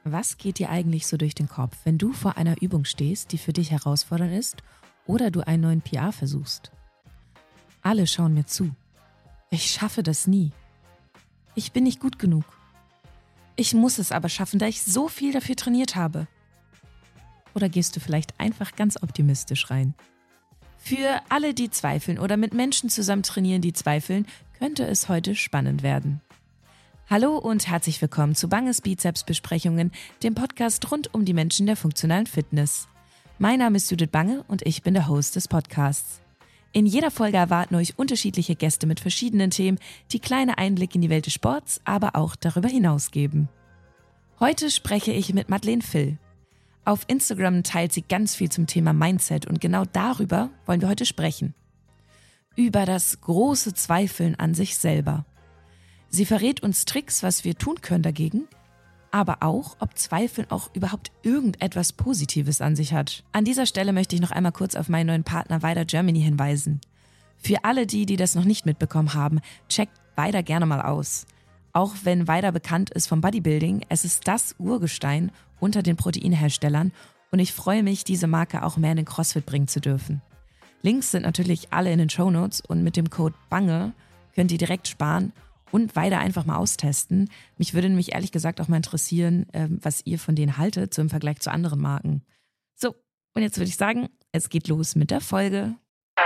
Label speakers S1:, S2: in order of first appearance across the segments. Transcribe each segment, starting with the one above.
S1: Was geht dir eigentlich so durch den Kopf, wenn du vor einer Übung stehst, die für dich herausfordernd ist oder du einen neuen PR versuchst? Alle schauen mir zu. Ich schaffe das nie. Ich bin nicht gut genug. Ich muss es aber schaffen, da ich so viel dafür trainiert habe. Oder gehst du vielleicht einfach ganz optimistisch rein? Für alle, die zweifeln oder mit Menschen zusammen trainieren, die zweifeln, könnte es heute spannend werden. Hallo und herzlich willkommen zu Banges Bizeps-Besprechungen, dem Podcast rund um die Menschen der funktionalen Fitness. Mein Name ist Judith Bange und ich bin der Host des Podcasts. In jeder Folge erwarten euch unterschiedliche Gäste mit verschiedenen Themen, die kleine Einblicke in die Welt des Sports, aber auch darüber hinaus geben. Heute spreche ich mit Madeleine Vill. Auf Instagram teilt sie ganz viel zum Thema Mindset und genau darüber wollen wir heute sprechen. Über das große Zweifeln an sich selber. Sie verrät uns Tricks, was wir tun können dagegen, aber auch, ob Zweifeln auch überhaupt irgendetwas Positives an sich hat. An dieser Stelle möchte ich noch einmal kurz auf meinen neuen Partner Weider Germany hinweisen. Für alle die das noch nicht mitbekommen haben, checkt Weider gerne mal aus. Auch wenn Weider bekannt ist vom Bodybuilding, es ist das Urgestein unter den Proteinherstellern und ich freue mich, diese Marke auch mehr in den CrossFit bringen zu dürfen. Links sind natürlich alle in den Shownotes und mit dem Code BANGE könnt ihr direkt sparen und Weider einfach mal austesten. Mich würde nämlich ehrlich gesagt auch mal interessieren, was ihr von denen haltet, so im Vergleich zu anderen Marken. So, und jetzt würde ich sagen, es geht los mit der Folge.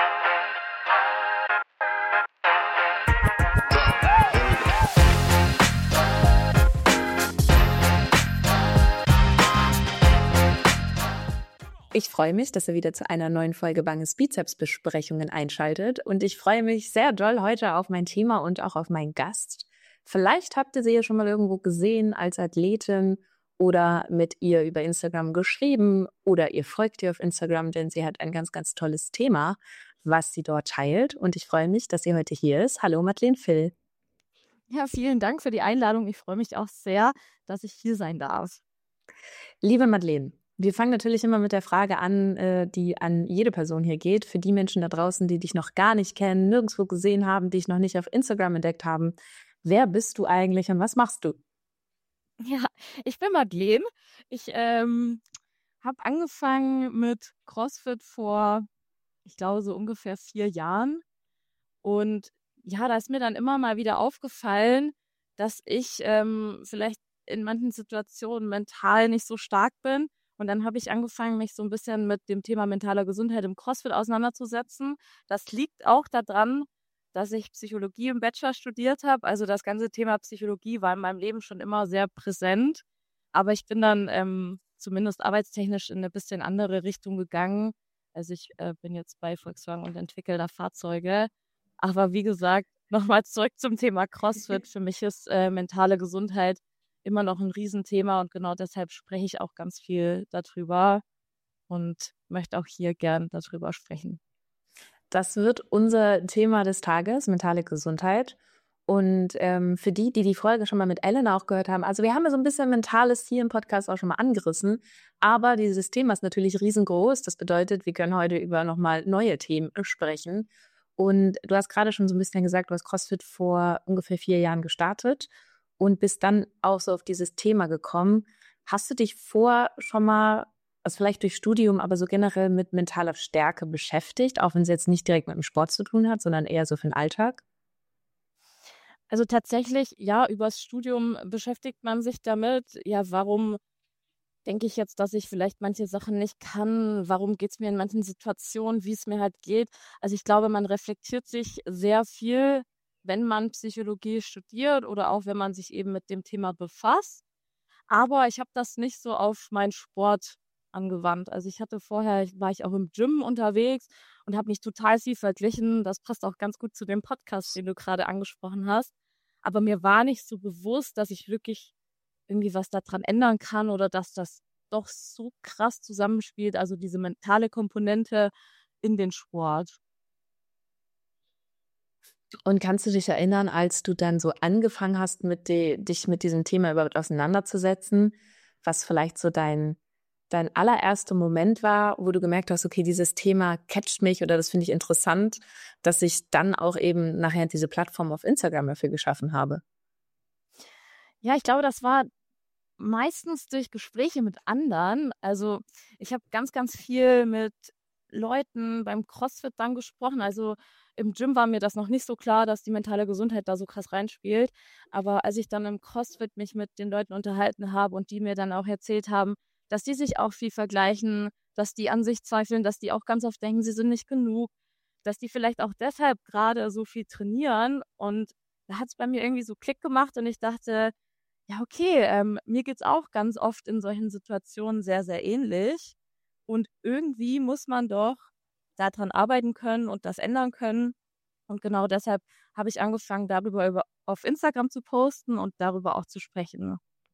S1: Ich freue mich, dass ihr wieder zu einer neuen Folge Banges Bizeps-Besprechungen einschaltet und ich freue mich sehr doll heute auf mein Thema und auch auf meinen Gast. Vielleicht habt ihr sie ja schon mal irgendwo gesehen als Athletin oder mit ihr über Instagram geschrieben oder ihr folgt ihr auf Instagram, denn sie hat ein ganz, ganz tolles Thema, was sie dort teilt und ich freue mich, dass sie heute hier ist. Hallo Madeleine Vill.
S2: Ja, vielen Dank für die Einladung. Ich freue mich auch sehr, dass ich hier sein darf.
S1: Liebe Madeleine, wir fangen natürlich immer mit der Frage an, die an jede Person hier geht. Für die Menschen da draußen, die dich noch gar nicht kennen, nirgendwo gesehen haben, dich noch nicht auf Instagram entdeckt haben. Wer bist du eigentlich und was machst du?
S2: Ja, ich bin Madeleine. Ich habe angefangen mit CrossFit vor, ich glaube, so ungefähr 4 Jahren. Und ja, da ist mir dann immer mal wieder aufgefallen, dass ich vielleicht in manchen Situationen mental nicht so stark bin. Und dann habe ich angefangen, mich so ein bisschen mit dem Thema mentaler Gesundheit im CrossFit auseinanderzusetzen. Das liegt auch daran, dass ich Psychologie im Bachelor studiert habe. Also das ganze Thema Psychologie war in meinem Leben schon immer sehr präsent. Aber ich bin dann zumindest arbeitstechnisch in eine bisschen andere Richtung gegangen. Also ich bin jetzt bei Volkswagen und entwickle da Fahrzeuge. Aber wie gesagt, nochmal zurück zum Thema CrossFit. Für mich ist mentale Gesundheit immer noch ein Riesenthema und genau deshalb spreche ich auch ganz viel darüber und möchte auch hier gern darüber sprechen.
S1: Das wird unser Thema des Tages, mentale Gesundheit. Und für die Folge schon mal mit Elena auch gehört haben, also wir haben ja so ein bisschen Mentales hier im Podcast auch schon mal angerissen, aber dieses Thema ist natürlich riesengroß. Das bedeutet, wir können heute über nochmal neue Themen sprechen. Und du hast gerade schon so ein bisschen gesagt, du hast CrossFit vor ungefähr 4 Jahren gestartet und bist dann auch so auf dieses Thema gekommen. Hast du dich schon mal, also vielleicht durch Studium, aber so generell mit mentaler Stärke beschäftigt, auch wenn es jetzt nicht direkt mit dem Sport zu tun hat, sondern eher so für den Alltag?
S2: Also tatsächlich, ja, übers Studium beschäftigt man sich damit. Ja, warum denke ich jetzt, dass ich vielleicht manche Sachen nicht kann? Warum geht es mir in manchen Situationen, wie es mir halt geht? Also ich glaube, man reflektiert sich sehr viel, wenn man Psychologie studiert oder auch wenn man sich eben mit dem Thema befasst. Aber ich habe das nicht so auf meinen Sport angewandt. Also war ich auch im Gym unterwegs und habe mich total viel verglichen. Das passt auch ganz gut zu dem Podcast, den du gerade angesprochen hast. Aber mir war nicht so bewusst, dass ich wirklich irgendwie was daran ändern kann oder dass das doch so krass zusammenspielt, also diese mentale Komponente in den Sport.
S1: Und kannst du dich erinnern, als du dann so angefangen hast, dich mit diesem Thema überhaupt auseinanderzusetzen, was vielleicht so dein allererster Moment war, wo du gemerkt hast, okay, dieses Thema catcht mich oder das finde ich interessant, dass ich dann auch eben nachher diese Plattform auf Instagram dafür geschaffen habe?
S2: Ja, ich glaube, das war meistens durch Gespräche mit anderen. Also ich habe ganz, ganz viel mit Leuten beim CrossFit dann gesprochen. Also im Gym war mir das noch nicht so klar, dass die mentale Gesundheit da so krass reinspielt. Aber als ich dann im CrossFit mich mit den Leuten unterhalten habe und die mir dann auch erzählt haben, dass die sich auch viel vergleichen, dass die an sich zweifeln, dass die auch ganz oft denken, sie sind nicht genug, dass die vielleicht auch deshalb gerade so viel trainieren. Und da hat es bei mir irgendwie so Klick gemacht und ich dachte, ja, okay, mir geht's auch ganz oft in solchen Situationen sehr, sehr ähnlich. Und irgendwie muss man doch daran arbeiten können und das ändern können. Und genau deshalb habe ich angefangen, darüber auf Instagram zu posten und darüber auch zu sprechen.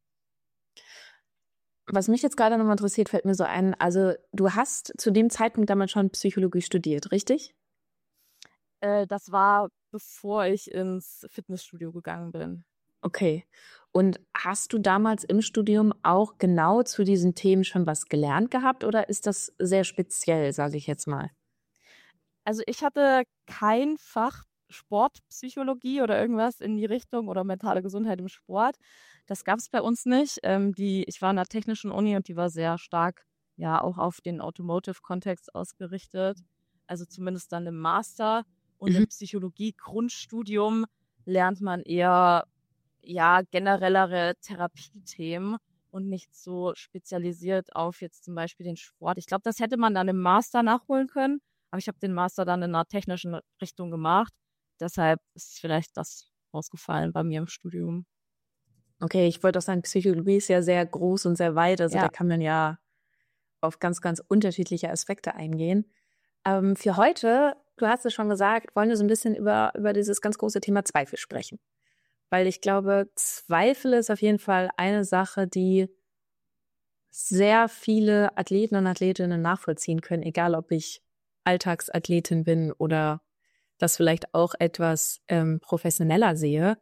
S1: Was mich jetzt gerade nochmal interessiert, fällt mir so ein, also du hast zu dem Zeitpunkt damals schon Psychologie studiert, richtig?
S2: Das war, bevor ich ins Fitnessstudio gegangen bin.
S1: Okay. Und hast du damals im Studium auch genau zu diesen Themen schon was gelernt gehabt oder ist das sehr speziell, sage ich jetzt mal?
S2: Also ich hatte kein Fach Sportpsychologie oder irgendwas in die Richtung oder mentale Gesundheit im Sport. Das gab es bei uns nicht. Ich war an einer technischen Uni und die war sehr stark ja auch auf den Automotive-Kontext ausgerichtet. Also zumindest dann im Master und
S1: Mhm.
S2: im Psychologie-Grundstudium lernt man eher ja generellere Therapiethemen und nicht so spezialisiert auf jetzt zum Beispiel den Sport. Ich glaube, das hätte man dann im Master nachholen können, aber ich habe den Master dann in einer technischen Richtung gemacht. Deshalb ist vielleicht das rausgefallen bei mir im Studium.
S1: Okay, ich wollte auch sagen, Psychologie ist ja sehr groß und sehr weit, also da
S2: Ja,
S1: kann man ja auf ganz, ganz unterschiedliche Aspekte eingehen. Für heute, du hast es schon gesagt, wollen wir so ein bisschen über dieses ganz große Thema Zweifel sprechen. Weil ich glaube, Zweifel ist auf jeden Fall eine Sache, die sehr viele Athleten und Athletinnen nachvollziehen können, egal ob ich Alltagsathletin bin oder das vielleicht auch etwas professioneller sehe.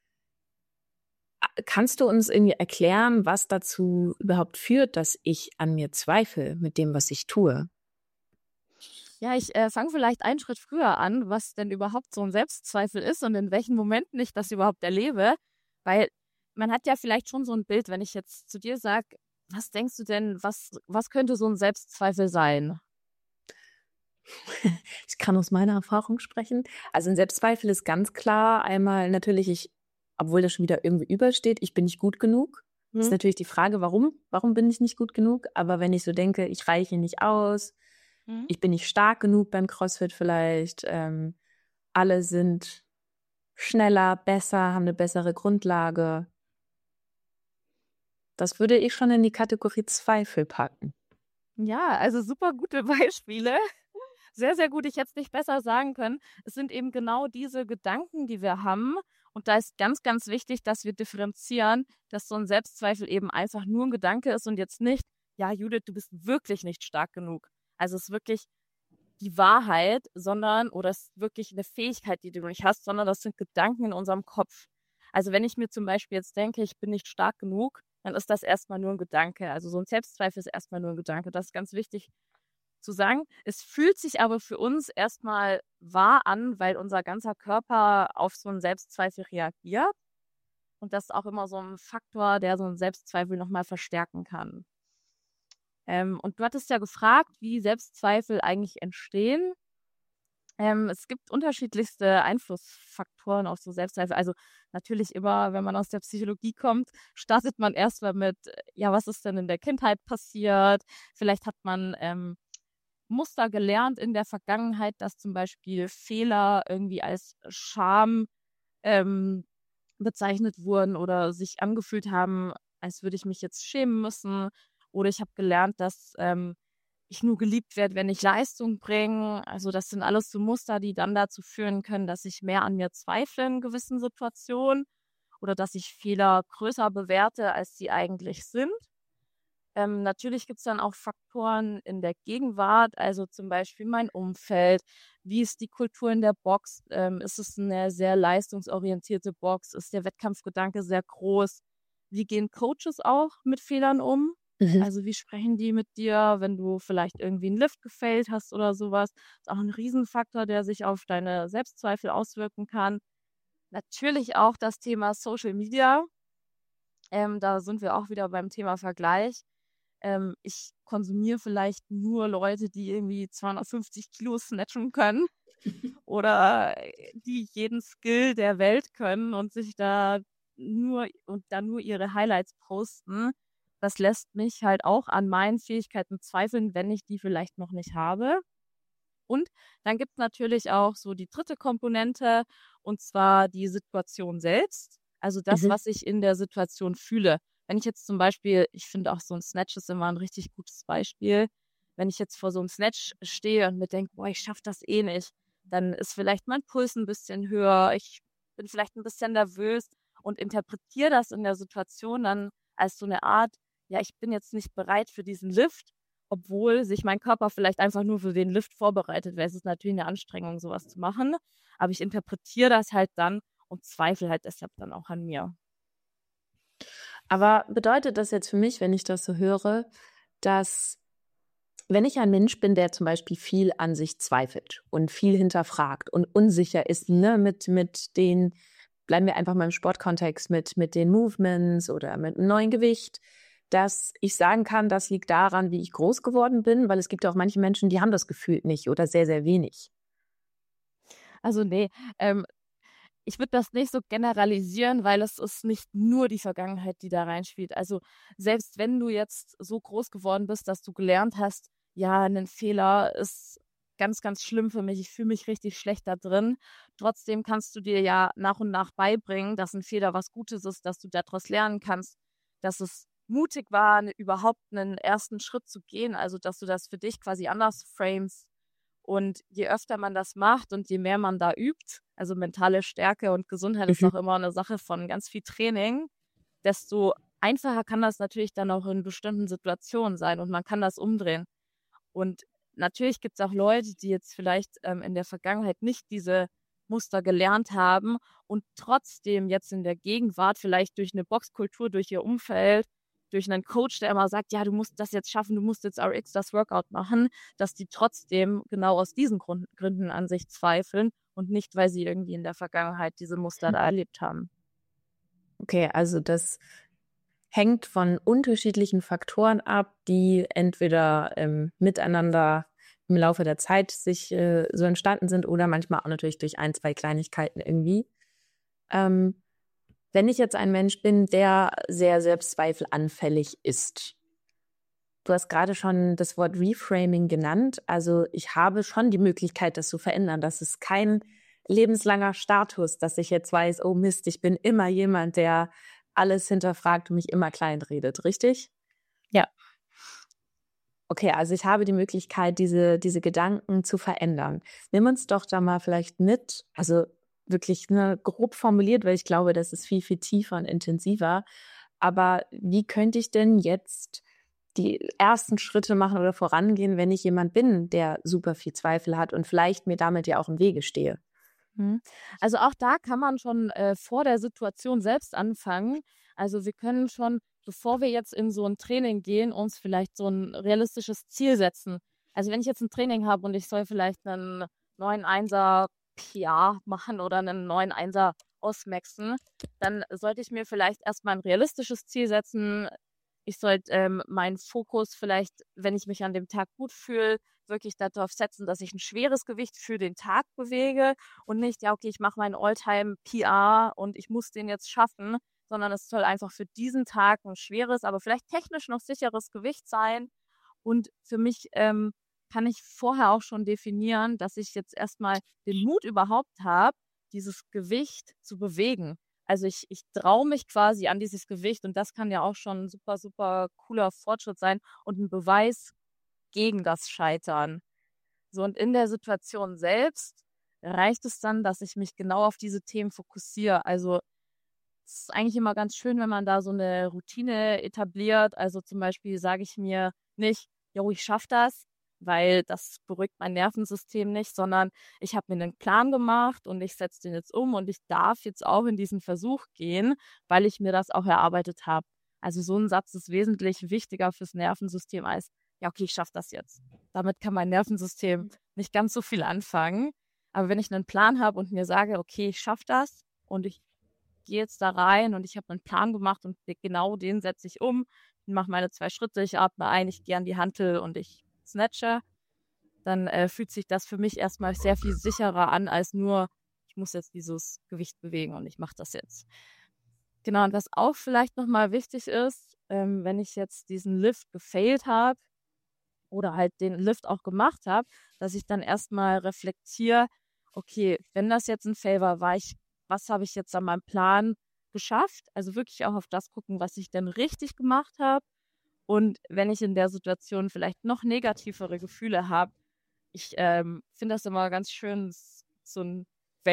S1: Kannst du uns irgendwie erklären, was dazu überhaupt führt, dass ich an mir zweifle mit dem, was ich tue?
S2: ja, ich fange vielleicht einen Schritt früher an, was denn überhaupt so ein Selbstzweifel ist und in welchen Momenten ich das überhaupt erlebe. Weil man hat ja vielleicht schon so ein Bild, wenn ich jetzt zu dir sage, was denkst du denn, was könnte so ein Selbstzweifel sein?
S1: Ich kann aus meiner Erfahrung sprechen. Also ein Selbstzweifel ist ganz klar einmal natürlich, obwohl das schon wieder irgendwie übersteht, ich bin nicht gut genug. Ist
S2: Hm?
S1: natürlich die Frage, warum? Warum bin ich nicht gut genug? Aber wenn ich so denke, ich reiche nicht aus,
S2: Hm?
S1: ich bin nicht stark genug beim CrossFit vielleicht, alle sind schneller, besser, haben eine bessere Grundlage. Das würde ich schon in die Kategorie Zweifel packen.
S2: Ja, also super gute Beispiele. Sehr, sehr gut. Ich hätte es nicht besser sagen können. Es sind eben genau diese Gedanken, die wir haben. Und da ist ganz, ganz wichtig, dass wir differenzieren, dass so ein Selbstzweifel eben einfach nur ein Gedanke ist und jetzt nicht, ja, Judith, du bist wirklich nicht stark genug. Also es ist wirklich die Wahrheit, sondern, oder es ist wirklich eine Fähigkeit, die du nicht hast, sondern das sind Gedanken in unserem Kopf. Also wenn ich mir zum Beispiel jetzt denke, ich bin nicht stark genug, dann ist das erstmal nur ein Gedanke. Also so ein Selbstzweifel ist erstmal nur ein Gedanke. Das ist ganz wichtig zu sagen. Es fühlt sich aber für uns erstmal wahr an, weil unser ganzer Körper auf so einen Selbstzweifel reagiert. Und das ist auch immer so ein Faktor, der so einen Selbstzweifel nochmal verstärken kann. Und du hattest ja gefragt, wie Selbstzweifel eigentlich entstehen. Es gibt unterschiedlichste Einflussfaktoren auf so Selbstzweifel. Also natürlich immer, wenn man aus der Psychologie kommt, startet man erstmal mit, ja, was ist denn in der Kindheit passiert? Vielleicht hat man Muster gelernt in der Vergangenheit, dass zum Beispiel Fehler irgendwie als Scham ähm, bezeichnet wurden oder sich angefühlt haben, als würde ich mich jetzt schämen müssen. Oder ich habe gelernt, dass ich nur geliebt werde, wenn ich Leistung bringe. Also das sind alles so Muster, die dann dazu führen können, dass ich mehr an mir zweifle in gewissen Situationen oder dass ich Fehler größer bewerte, als sie eigentlich sind. Natürlich gibt es dann auch Faktoren in der Gegenwart, also zum Beispiel mein Umfeld. Wie ist die Kultur in der Box? Ist es eine sehr leistungsorientierte Box? Ist der Wettkampfgedanke sehr groß? Wie gehen Coaches auch mit Fehlern um?
S1: Mhm.
S2: Also wie sprechen die mit dir, wenn du vielleicht irgendwie einen Lift gefailt hast oder sowas? Ist auch ein Riesenfaktor, der sich auf deine Selbstzweifel auswirken kann. Natürlich auch das Thema Social Media. Da sind wir auch wieder beim Thema Vergleich. Ich konsumiere vielleicht nur Leute, die irgendwie 250 Kilo snatchen können oder die jeden Skill der Welt können und sich da nur ihre Highlights posten. Das lässt mich halt auch an meinen Fähigkeiten zweifeln, wenn ich die vielleicht noch nicht habe. Und dann gibt es natürlich auch so die dritte Komponente, und zwar die Situation selbst. Also das,
S3: Mhm.
S2: was ich in der Situation fühle. Wenn ich jetzt zum Beispiel, ich finde auch so ein Snatch ist immer ein richtig gutes Beispiel, wenn ich jetzt vor so einem Snatch stehe und mir denke, boah, ich schaffe das eh nicht, dann ist vielleicht mein Puls ein bisschen höher, ich bin vielleicht ein bisschen nervös und interpretiere das in der Situation dann als so eine Art, ja, ich bin jetzt nicht bereit für diesen Lift, obwohl sich mein Körper vielleicht einfach nur für den Lift vorbereitet, weil es ist natürlich eine Anstrengung, sowas zu machen. Aber ich interpretiere das halt dann und zweifle halt deshalb dann auch an mir.
S3: Aber bedeutet das jetzt für mich, wenn ich das so höre, dass wenn ich ein Mensch bin, der zum Beispiel viel an sich zweifelt und viel hinterfragt und unsicher ist, ne, mit den, bleiben wir einfach mal im Sportkontext, mit den Movements oder mit einem neuen Gewicht, dass ich sagen kann, das liegt daran, wie ich groß geworden bin, weil es gibt auch manche Menschen, die haben das Gefühl nicht oder sehr, sehr wenig.
S2: Also nee, ich würde das nicht so generalisieren, weil es ist nicht nur die Vergangenheit, die da reinspielt. Also selbst wenn du jetzt so groß geworden bist, dass du gelernt hast, ja, ein Fehler ist ganz, ganz schlimm für mich, ich fühle mich richtig schlecht da drin. Trotzdem kannst du dir ja nach und nach beibringen, dass ein Fehler was Gutes ist, dass du daraus lernen kannst, dass es mutig war, überhaupt einen ersten Schritt zu gehen, also dass du das für dich quasi anders framest. Und je öfter man das macht und je mehr man da übt, also mentale Stärke und Gesundheit ist
S3: Mhm.
S2: auch immer eine Sache von ganz viel Training, desto einfacher kann das natürlich dann auch in bestimmten Situationen sein und man kann das umdrehen. Und natürlich gibt es auch Leute, die jetzt vielleicht in der Vergangenheit nicht diese Muster gelernt haben und trotzdem jetzt in der Gegenwart vielleicht durch eine Boxkultur, durch ihr Umfeld, durch einen Coach, der immer sagt, ja, du musst das jetzt schaffen, du musst jetzt RX das Workout machen, dass die trotzdem genau aus diesen Gründen an sich zweifeln und nicht, weil sie irgendwie in der Vergangenheit diese Muster da erlebt haben.
S3: Okay, also das hängt von unterschiedlichen Faktoren ab, die entweder miteinander im Laufe der Zeit sich so entstanden sind oder manchmal auch natürlich durch ein, zwei Kleinigkeiten irgendwie. Wenn ich jetzt ein Mensch bin, der sehr selbstzweifelanfällig ist, du hast gerade schon das Wort Reframing genannt. Also ich habe schon die Möglichkeit, das zu verändern. Das ist kein lebenslanger Status, dass ich jetzt weiß, oh Mist, ich bin immer jemand, der alles hinterfragt und mich immer kleinredet, richtig?
S2: Ja.
S3: Okay, also ich habe die Möglichkeit, diese Gedanken zu verändern. Nimm uns doch da mal vielleicht mit, also wirklich grob formuliert, weil ich glaube, das ist viel, viel tiefer und intensiver. Aber wie könnte ich denn jetzt die ersten Schritte machen oder vorangehen, wenn ich jemand bin, der super viel Zweifel hat und vielleicht mir damit ja auch im Wege stehe?
S2: Also auch da kann man schon vor der Situation selbst anfangen. Also wir können schon, bevor wir jetzt in so ein Training gehen, uns vielleicht so ein realistisches Ziel setzen. Also wenn ich jetzt ein Training habe und ich soll vielleicht einen 9,1er PR machen oder einen 9,1er ausmaxen, dann sollte ich mir vielleicht erstmal ein realistisches Ziel setzen. Ich sollte meinen Fokus vielleicht, wenn ich mich an dem Tag gut fühle, wirklich darauf setzen, dass ich ein schweres Gewicht für den Tag bewege und nicht, ja, okay, ich mache meinen All-Time-PR und ich muss den jetzt schaffen, sondern es soll einfach für diesen Tag ein schweres, aber vielleicht technisch noch sicheres Gewicht sein. Und für mich kann ich vorher auch schon definieren, dass ich jetzt erstmal den Mut überhaupt habe, dieses Gewicht zu bewegen. Also ich traue mich quasi an dieses Gewicht und das kann ja auch schon ein super, super cooler Fortschritt sein und ein Beweis gegen das Scheitern. So, und in der Situation selbst reicht es dann, dass ich mich genau auf diese Themen fokussiere. Also es ist eigentlich immer ganz schön, wenn man da so eine Routine etabliert. Also zum Beispiel sage ich mir nicht, jo, ich schaffe das, weil das beruhigt mein Nervensystem nicht, sondern ich habe mir einen Plan gemacht und ich setze den jetzt um und ich darf jetzt auch in diesen Versuch gehen, weil ich mir das auch erarbeitet habe. Also so ein Satz ist wesentlich wichtiger fürs Nervensystem als, ja, okay, ich schaffe das jetzt. Damit kann mein Nervensystem nicht ganz so viel anfangen. Aber wenn ich einen Plan habe und mir sage, okay, ich schaffe das und ich gehe jetzt da rein und ich habe einen Plan gemacht und genau den setze ich um. Ich mache meine 2 Schritte, ich atme ein, ich gehe an die Hantel und ich snatche, dann fühlt sich das für mich erstmal sehr viel sicherer an, als nur, ich muss jetzt dieses Gewicht bewegen und ich mache das jetzt. Genau, und was auch vielleicht nochmal wichtig ist, wenn ich jetzt diesen Lift gefailt habe oder halt den Lift auch gemacht habe, dass ich dann erstmal reflektiere, okay, wenn das jetzt ein Fail war, was habe ich jetzt an meinem Plan geschafft? Also wirklich auch auf das gucken, was ich denn richtig gemacht habe. Und wenn ich in der Situation vielleicht noch negativere Gefühle habe, ich finde das immer ganz schön, so ein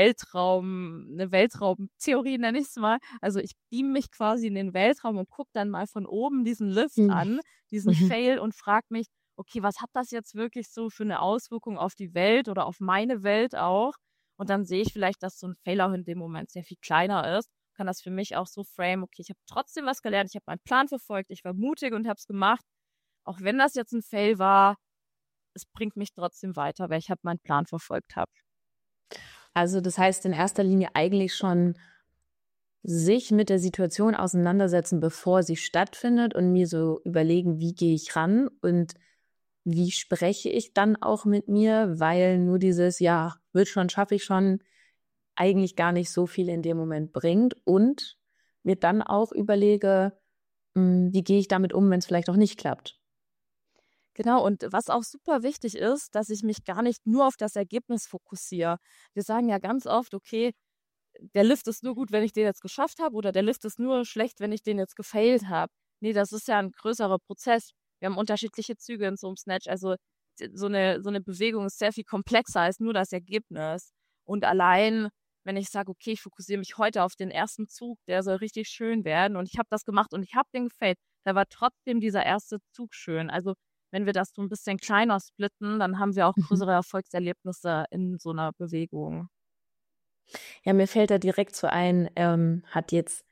S2: eine Weltraumtheorie nenne ich es mal. Also ich beame mich quasi in den Weltraum und gucke dann mal von oben diesen Lift
S3: Mhm.
S2: an, diesen
S3: Mhm.
S2: Fail und frage mich, okay, was hat das jetzt wirklich so für eine Auswirkung auf die Welt oder auf meine Welt auch? Und dann sehe ich vielleicht, dass so ein Fail auch in dem Moment sehr viel kleiner ist. Kann das für mich auch so frame, okay, ich habe trotzdem was gelernt, ich habe meinen Plan verfolgt, ich war mutig und habe es gemacht. Auch wenn das jetzt ein Fail war, es bringt mich trotzdem weiter, weil ich habe meinen Plan verfolgt habe.
S3: Also das heißt in erster Linie eigentlich schon sich mit der Situation auseinandersetzen, bevor sie stattfindet und mir so überlegen, wie gehe ich ran und wie spreche ich dann auch mit mir, weil nur dieses, ja, wird schon, schaffe ich schon, eigentlich gar nicht so viel in dem Moment bringt und mir dann auch überlege, wie gehe ich damit um, wenn es vielleicht auch nicht klappt.
S2: Genau, und was auch super wichtig ist, dass ich mich gar nicht nur auf das Ergebnis fokussiere. Wir sagen ja ganz oft, okay, der Lift ist nur gut, wenn ich den jetzt geschafft habe oder der Lift ist nur schlecht, wenn ich den jetzt gefailt habe. Nee, das ist ja ein größerer Prozess. Wir haben unterschiedliche Züge in so einem Snatch. Also so eine Bewegung ist sehr viel komplexer als nur das Ergebnis. Und allein, wenn ich sage, okay, ich fokussiere mich heute auf den ersten Zug, der soll richtig schön werden und ich habe das gemacht und ich habe den gefailt, da war trotzdem dieser erste Zug schön. Also wenn wir das so ein bisschen kleiner splitten, dann haben wir auch
S3: Mhm.
S2: größere Erfolgserlebnisse in so einer Bewegung.
S3: Ja, mir fällt da direkt so ein, hat jetzt,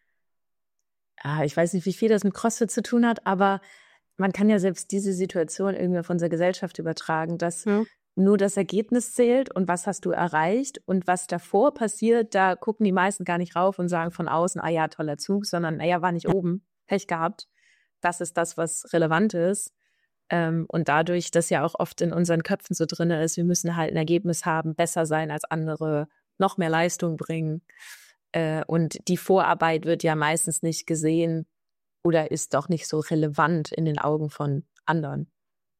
S3: ich weiß nicht, wie viel das mit CrossFit zu tun hat, aber man kann ja selbst diese Situation irgendwie auf unsere Gesellschaft übertragen, dass
S2: Ja.
S3: nur das Ergebnis zählt und was hast du erreicht und was davor passiert, da gucken die meisten gar nicht rauf und sagen von außen, ah ja, toller Zug, sondern naja, war nicht oben, Pech gehabt. Das ist das, was relevant ist. Und dadurch, dass ja auch oft in unseren Köpfen so drin ist, wir müssen halt ein Ergebnis haben, besser sein als andere, noch mehr Leistung bringen. Und die Vorarbeit wird ja meistens nicht gesehen oder ist doch nicht so relevant in den Augen von anderen.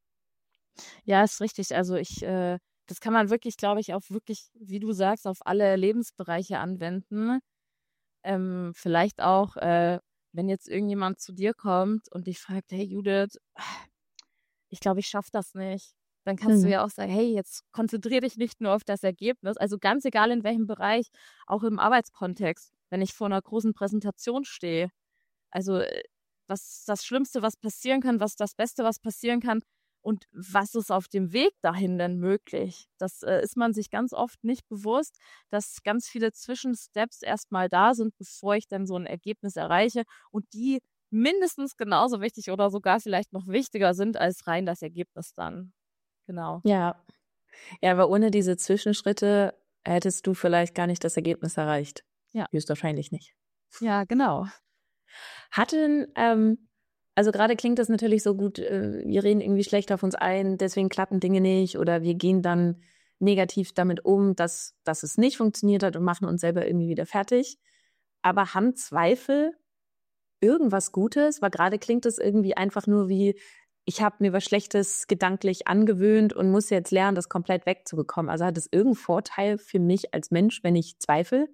S2: Ja, ist richtig. Also das kann man wirklich, glaube ich, auf wirklich, wie du sagst, auf alle Lebensbereiche anwenden. Vielleicht auch, wenn jetzt irgendjemand zu dir kommt und dich fragt, hey Judith, ich glaube, ich schaffe das nicht. Dann kannst du
S3: Mhm.
S2: ja auch sagen, hey, jetzt konzentriere dich nicht nur auf das Ergebnis. Also ganz egal in welchem Bereich, auch im Arbeitskontext, wenn ich vor einer großen Präsentation stehe. Also was ist das Schlimmste, was passieren kann, was ist das Beste, was passieren kann und was ist auf dem Weg dahin denn möglich? Das ist man sich ganz oft nicht bewusst, dass ganz viele Zwischensteps erstmal da sind, bevor ich dann so ein Ergebnis erreiche und die mindestens genauso wichtig oder sogar vielleicht noch wichtiger sind als rein das Ergebnis dann. Genau.
S3: Ja. Ja, aber ohne diese Zwischenschritte hättest du vielleicht gar nicht das Ergebnis erreicht.
S2: Ja.
S3: Höchstwahrscheinlich nicht.
S2: Ja, genau.
S3: Hatten, also gerade klingt das natürlich so gut, wir reden irgendwie schlecht auf uns ein, deswegen klappen Dinge nicht oder wir gehen dann negativ damit um, dass es nicht funktioniert hat und machen uns selber irgendwie wieder fertig. Aber haben Zweifel irgendwas Gutes? Weil gerade klingt es irgendwie einfach nur wie, ich habe mir was Schlechtes gedanklich angewöhnt und muss jetzt lernen, das komplett wegzubekommen. Also hat es irgendeinen Vorteil für mich als Mensch, wenn ich zweifle?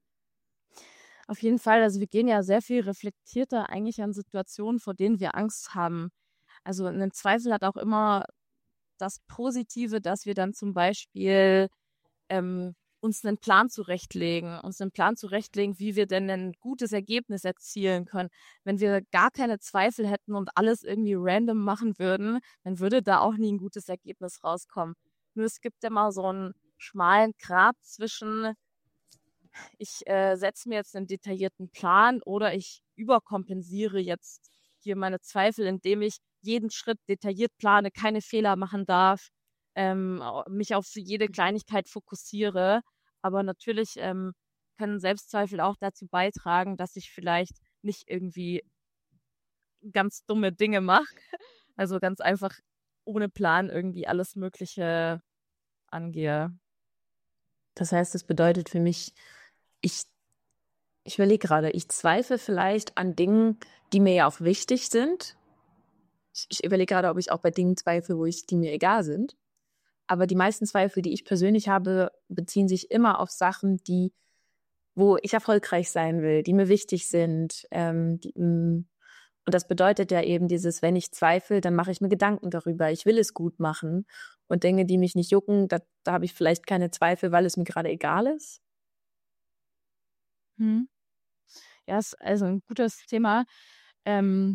S2: Auf jeden Fall. Also wir gehen ja sehr viel reflektierter eigentlich an Situationen, vor denen wir Angst haben. Also ein Zweifel hat auch immer das Positive, dass wir dann zum Beispiel uns uns einen Plan zurechtlegen, wie wir denn ein gutes Ergebnis erzielen können. Wenn wir gar keine Zweifel hätten und alles irgendwie random machen würden, dann würde da auch nie ein gutes Ergebnis rauskommen. Nur es gibt immer so einen schmalen Grat zwischen, ich setze mir jetzt einen detaillierten Plan oder ich überkompensiere jetzt hier meine Zweifel, indem ich jeden Schritt detailliert plane, keine Fehler machen darf, mich auf jede Kleinigkeit fokussiere. Aber natürlich können Selbstzweifel auch dazu beitragen, dass ich vielleicht nicht irgendwie ganz dumme Dinge mache. Also ganz einfach ohne Plan irgendwie alles Mögliche angehe.
S3: Das heißt, das bedeutet für mich, ich, ich überlege gerade, ich zweifle vielleicht an Dingen, die mir ja auch wichtig sind. Ich überlege gerade, ob ich auch bei Dingen zweifle, die mir egal sind. Aber die meisten Zweifel, die ich persönlich habe, beziehen sich immer auf Sachen, wo ich erfolgreich sein will, die mir wichtig sind. Und das bedeutet ja eben wenn ich zweifle, dann mache ich mir Gedanken darüber. Ich will es gut machen. Und Dinge, die mich nicht jucken, da habe ich vielleicht keine Zweifel, weil es mir gerade egal ist.
S2: Hm. Ja, ist also ein gutes Thema. Ähm,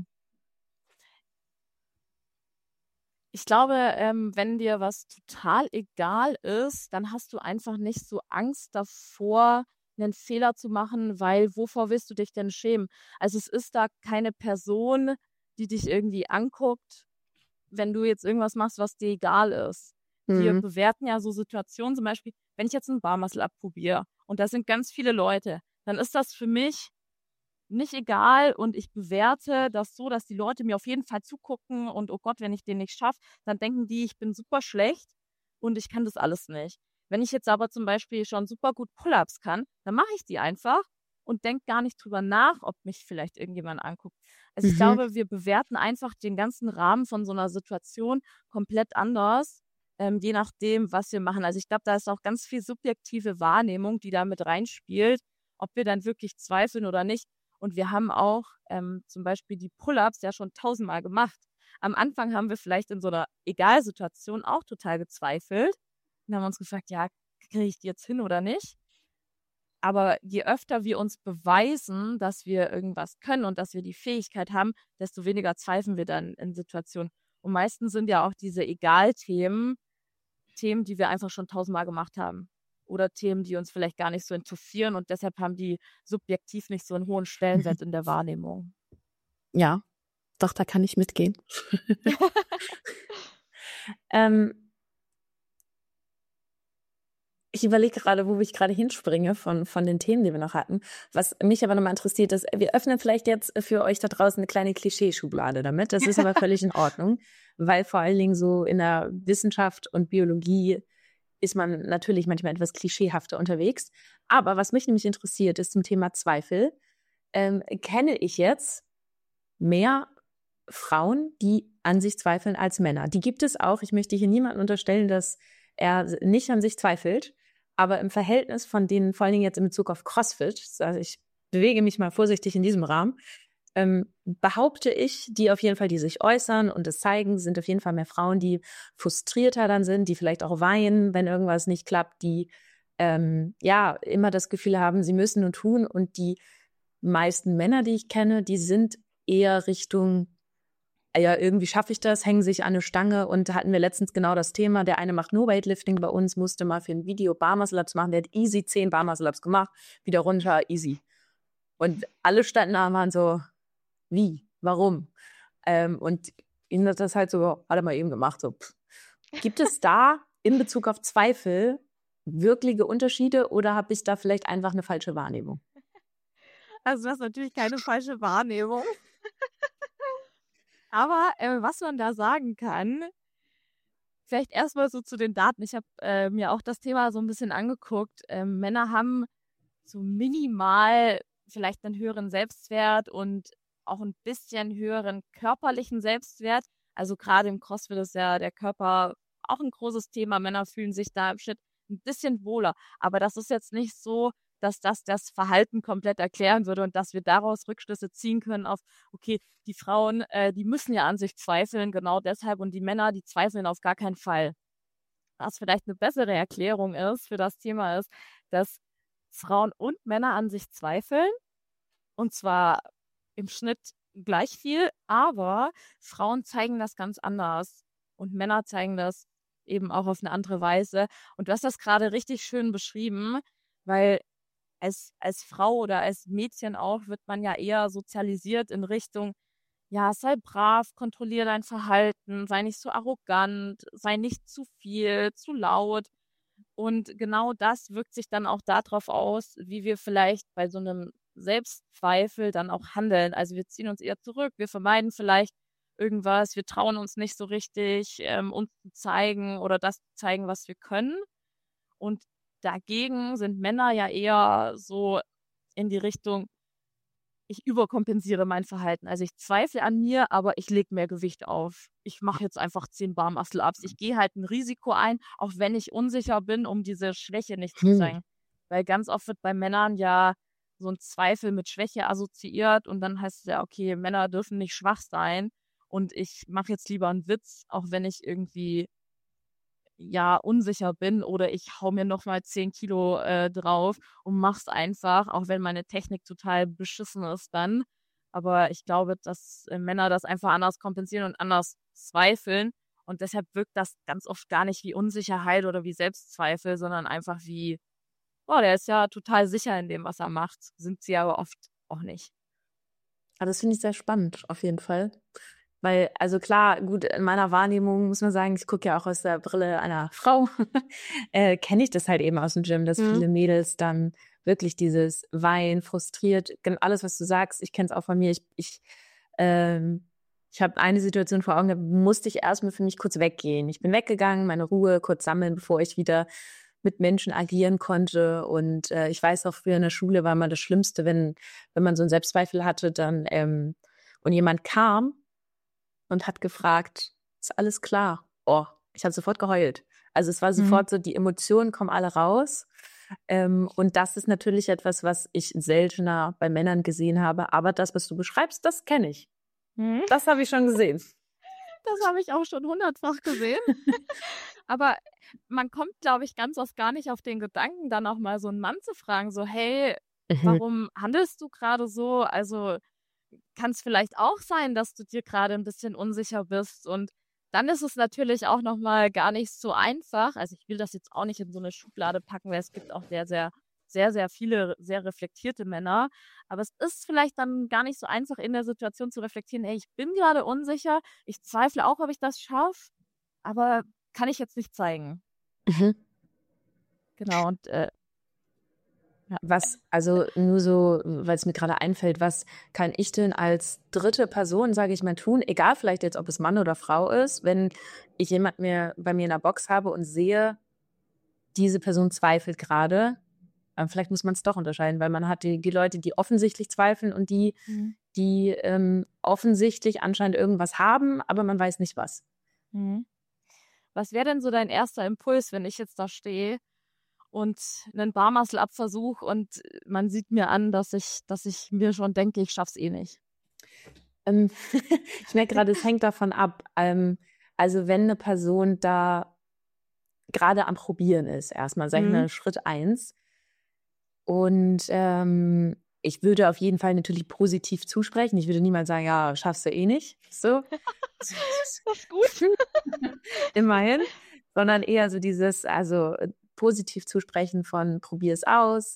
S2: Ich glaube, wenn dir was total egal ist, dann hast du einfach nicht so Angst davor, einen Fehler zu machen, weil wovor willst du dich denn schämen? Also es ist da keine Person, die dich irgendwie anguckt, wenn du jetzt irgendwas machst, was dir egal ist. Wir
S3: Mhm.
S2: bewerten ja so Situationen, zum Beispiel, wenn ich jetzt einen Barmuscle abprobiere und da sind ganz viele Leute, dann ist das für mich nicht egal und ich bewerte das so, dass die Leute mir auf jeden Fall zugucken und oh Gott, wenn ich den nicht schaffe, dann denken die, ich bin super schlecht und ich kann das alles nicht. Wenn ich jetzt aber zum Beispiel schon super gut Pull-ups kann, dann mache ich die einfach und denke gar nicht drüber nach, ob mich vielleicht irgendjemand anguckt. Also ich
S3: Mhm.
S2: glaube, wir bewerten einfach den ganzen Rahmen von so einer Situation komplett anders, je nachdem, was wir machen. Also ich glaube, da ist auch ganz viel subjektive Wahrnehmung, die da mit reinspielt, ob wir dann wirklich zweifeln oder nicht. Und wir haben auch zum Beispiel die Pull-ups ja schon 1000-mal gemacht. Am Anfang haben wir vielleicht in so einer Egalsituation auch total gezweifelt und haben uns gefragt, ja, kriege ich die jetzt hin oder nicht? Aber je öfter wir uns beweisen, dass wir irgendwas können und dass wir die Fähigkeit haben, desto weniger zweifeln wir dann in Situationen. Und meistens sind ja auch diese Egalthemen Themen, die wir einfach schon 1000-mal gemacht haben. Oder Themen, die uns vielleicht gar nicht so interessieren und deshalb haben die subjektiv nicht so einen hohen Stellenwert in der Wahrnehmung.
S3: Ja, doch, da kann ich mitgehen. Ähm, Ich überlege gerade, wo ich gerade hinspringe von den Themen, die wir noch hatten. Was mich aber nochmal interessiert ist, wir öffnen vielleicht jetzt für euch da draußen eine kleine Klischeeschublade damit. Das ist aber völlig in Ordnung, weil vor allen Dingen so in der Wissenschaft und Biologie ist man natürlich manchmal etwas klischeehafter unterwegs. Aber was mich nämlich interessiert, ist zum Thema Zweifel. Kenne ich jetzt mehr Frauen, die an sich zweifeln als Männer? Die gibt es auch. Ich möchte hier niemandem unterstellen, dass er nicht an sich zweifelt. Aber im Verhältnis von denen, vor allen Dingen jetzt in Bezug auf CrossFit, also ich bewege mich mal vorsichtig in diesem Rahmen, behaupte ich, die auf jeden Fall, die sich äußern und es zeigen, sind auf jeden Fall mehr Frauen, die frustrierter dann sind, die vielleicht auch weinen, wenn irgendwas nicht klappt, die ja immer das Gefühl haben, sie müssen und tun. Und die meisten Männer, die ich kenne, die sind eher Richtung, ja, irgendwie schaffe ich das, hängen sich an eine Stange. Und da hatten wir letztens genau das Thema. Der eine macht nur Weightlifting bei uns, musste mal für ein Video Bar-Muscle-Ups machen. Der hat easy 10 Bar-Muscle-Ups gemacht, wieder runter, easy. Und alle standen da und waren so, wie, warum? Und ihnen hat das halt so, hat er mal eben gemacht. So. Gibt es da in Bezug auf Zweifel wirkliche Unterschiede oder habe ich da vielleicht einfach eine falsche Wahrnehmung?
S2: Also das ist natürlich keine falsche Wahrnehmung. Aber was man da sagen kann, vielleicht erstmal so zu den Daten. Ich habe mir auch das Thema so ein bisschen angeguckt. Männer haben so minimal vielleicht einen höheren Selbstwert und auch ein bisschen höheren körperlichen Selbstwert. Also gerade im CrossFit ist ja der Körper auch ein großes Thema. Männer fühlen sich da im Schnitt ein bisschen wohler. Aber das ist jetzt nicht so, dass das Verhalten komplett erklären würde und dass wir daraus Rückschlüsse ziehen können auf, okay, die Frauen, die müssen ja an sich zweifeln, genau deshalb, und die Männer, die zweifeln auf gar keinen Fall. Was vielleicht eine bessere Erklärung ist für das Thema ist, dass Frauen und Männer an sich zweifeln, und zwar im Schnitt gleich viel, aber Frauen zeigen das ganz anders und Männer zeigen das eben auch auf eine andere Weise. Und du hast das gerade richtig schön beschrieben, weil als Frau oder als Mädchen auch wird man ja eher sozialisiert in Richtung, ja, sei brav, kontrolliere dein Verhalten, sei nicht so arrogant, sei nicht zu viel, zu laut. Und genau das wirkt sich dann auch darauf aus, wie wir vielleicht bei so einem Selbstzweifel dann auch handeln. Also wir ziehen uns eher zurück, wir vermeiden vielleicht irgendwas, wir trauen uns nicht so richtig, uns zu zeigen oder das zu zeigen, was wir können. Und dagegen sind Männer ja eher so in die Richtung, ich überkompensiere mein Verhalten. Also ich zweifle an mir, aber ich lege mehr Gewicht auf. Ich mache jetzt einfach 10 Bar Muscle-Ups. Ich gehe halt ein Risiko ein, auch wenn ich unsicher bin, um diese Schwäche nicht zu zeigen. Weil ganz oft wird bei Männern ja so ein Zweifel mit Schwäche assoziiert und dann heißt es ja, okay, Männer dürfen nicht schwach sein und ich mache jetzt lieber einen Witz, auch wenn ich irgendwie ja unsicher bin oder ich hau mir nochmal 10 Kilo drauf und mach's einfach, auch wenn meine Technik total beschissen ist dann. Aber ich glaube, dass Männer das einfach anders kompensieren und anders zweifeln. Und deshalb wirkt das ganz oft gar nicht wie Unsicherheit oder wie Selbstzweifel, sondern einfach wie, boah, der ist ja total sicher in dem, was er macht. Sind sie aber oft auch nicht.
S3: Aber das finde ich sehr spannend, auf jeden Fall. Weil, also klar, gut, in meiner Wahrnehmung muss man sagen, ich gucke ja auch aus der Brille einer Frau, kenne ich das halt eben aus dem Gym, dass viele Mädels dann wirklich dieses Weinen, frustriert, alles, was du sagst, ich kenne es auch von mir. Ich habe eine Situation vor Augen, da musste ich erstmal für mich kurz weggehen. Ich bin weggegangen, meine Ruhe kurz sammeln, bevor ich wieder mit Menschen agieren konnte. Und ich weiß auch, früher in der Schule war immer das Schlimmste, wenn man so einen Selbstzweifel hatte, dann und jemand kam und hat gefragt, ist alles klar? Oh, ich habe sofort geheult. Also es war sofort so, die Emotionen kommen alle raus. Und das ist natürlich etwas, was ich seltener bei Männern gesehen habe. Aber das, was du beschreibst, das kenne ich. Das habe ich schon gesehen.
S2: Das habe ich auch schon 100-fach gesehen. Aber man kommt, glaube ich, ganz oft gar nicht auf den Gedanken, dann auch mal so einen Mann zu fragen, so, hey, warum handelst du gerade so? Also kann es vielleicht auch sein, dass du dir gerade ein bisschen unsicher bist. Und dann ist es natürlich auch nochmal gar nicht so einfach. Also ich will das jetzt auch nicht in so eine Schublade packen, weil es gibt auch sehr viele sehr reflektierte Männer. Aber es ist vielleicht dann gar nicht so einfach in der Situation zu reflektieren, ey, ich bin gerade unsicher, ich zweifle auch, ob ich das schaffe, aber kann ich jetzt nicht zeigen. Genau, und
S3: Was, also nur so, weil es mir gerade einfällt, was kann ich denn als dritte Person, sage ich mal, tun, egal vielleicht jetzt, ob es Mann oder Frau ist, wenn ich jemand bei mir in der Box habe und sehe, diese Person zweifelt gerade, vielleicht muss man es doch unterscheiden, weil man hat die Leute, die offensichtlich zweifeln und die offensichtlich anscheinend irgendwas haben, aber man weiß nicht was.
S2: Was wäre denn so dein erster Impuls, wenn ich jetzt da stehe und einen Barmuscle-Up versuche und man sieht mir an, dass ich mir schon denke, ich schaff's eh nicht?
S3: Ich merke gerade, es hängt davon ab. Also wenn eine Person da gerade am Probieren ist, erstmal, sag ich mal, Schritt 1. Und ich würde auf jeden Fall natürlich positiv zusprechen. Ich würde niemals sagen, ja, schaffst du eh nicht. So.
S2: Das ist gut.
S3: Immerhin. Sondern eher so dieses, also positiv zusprechen von probier es aus.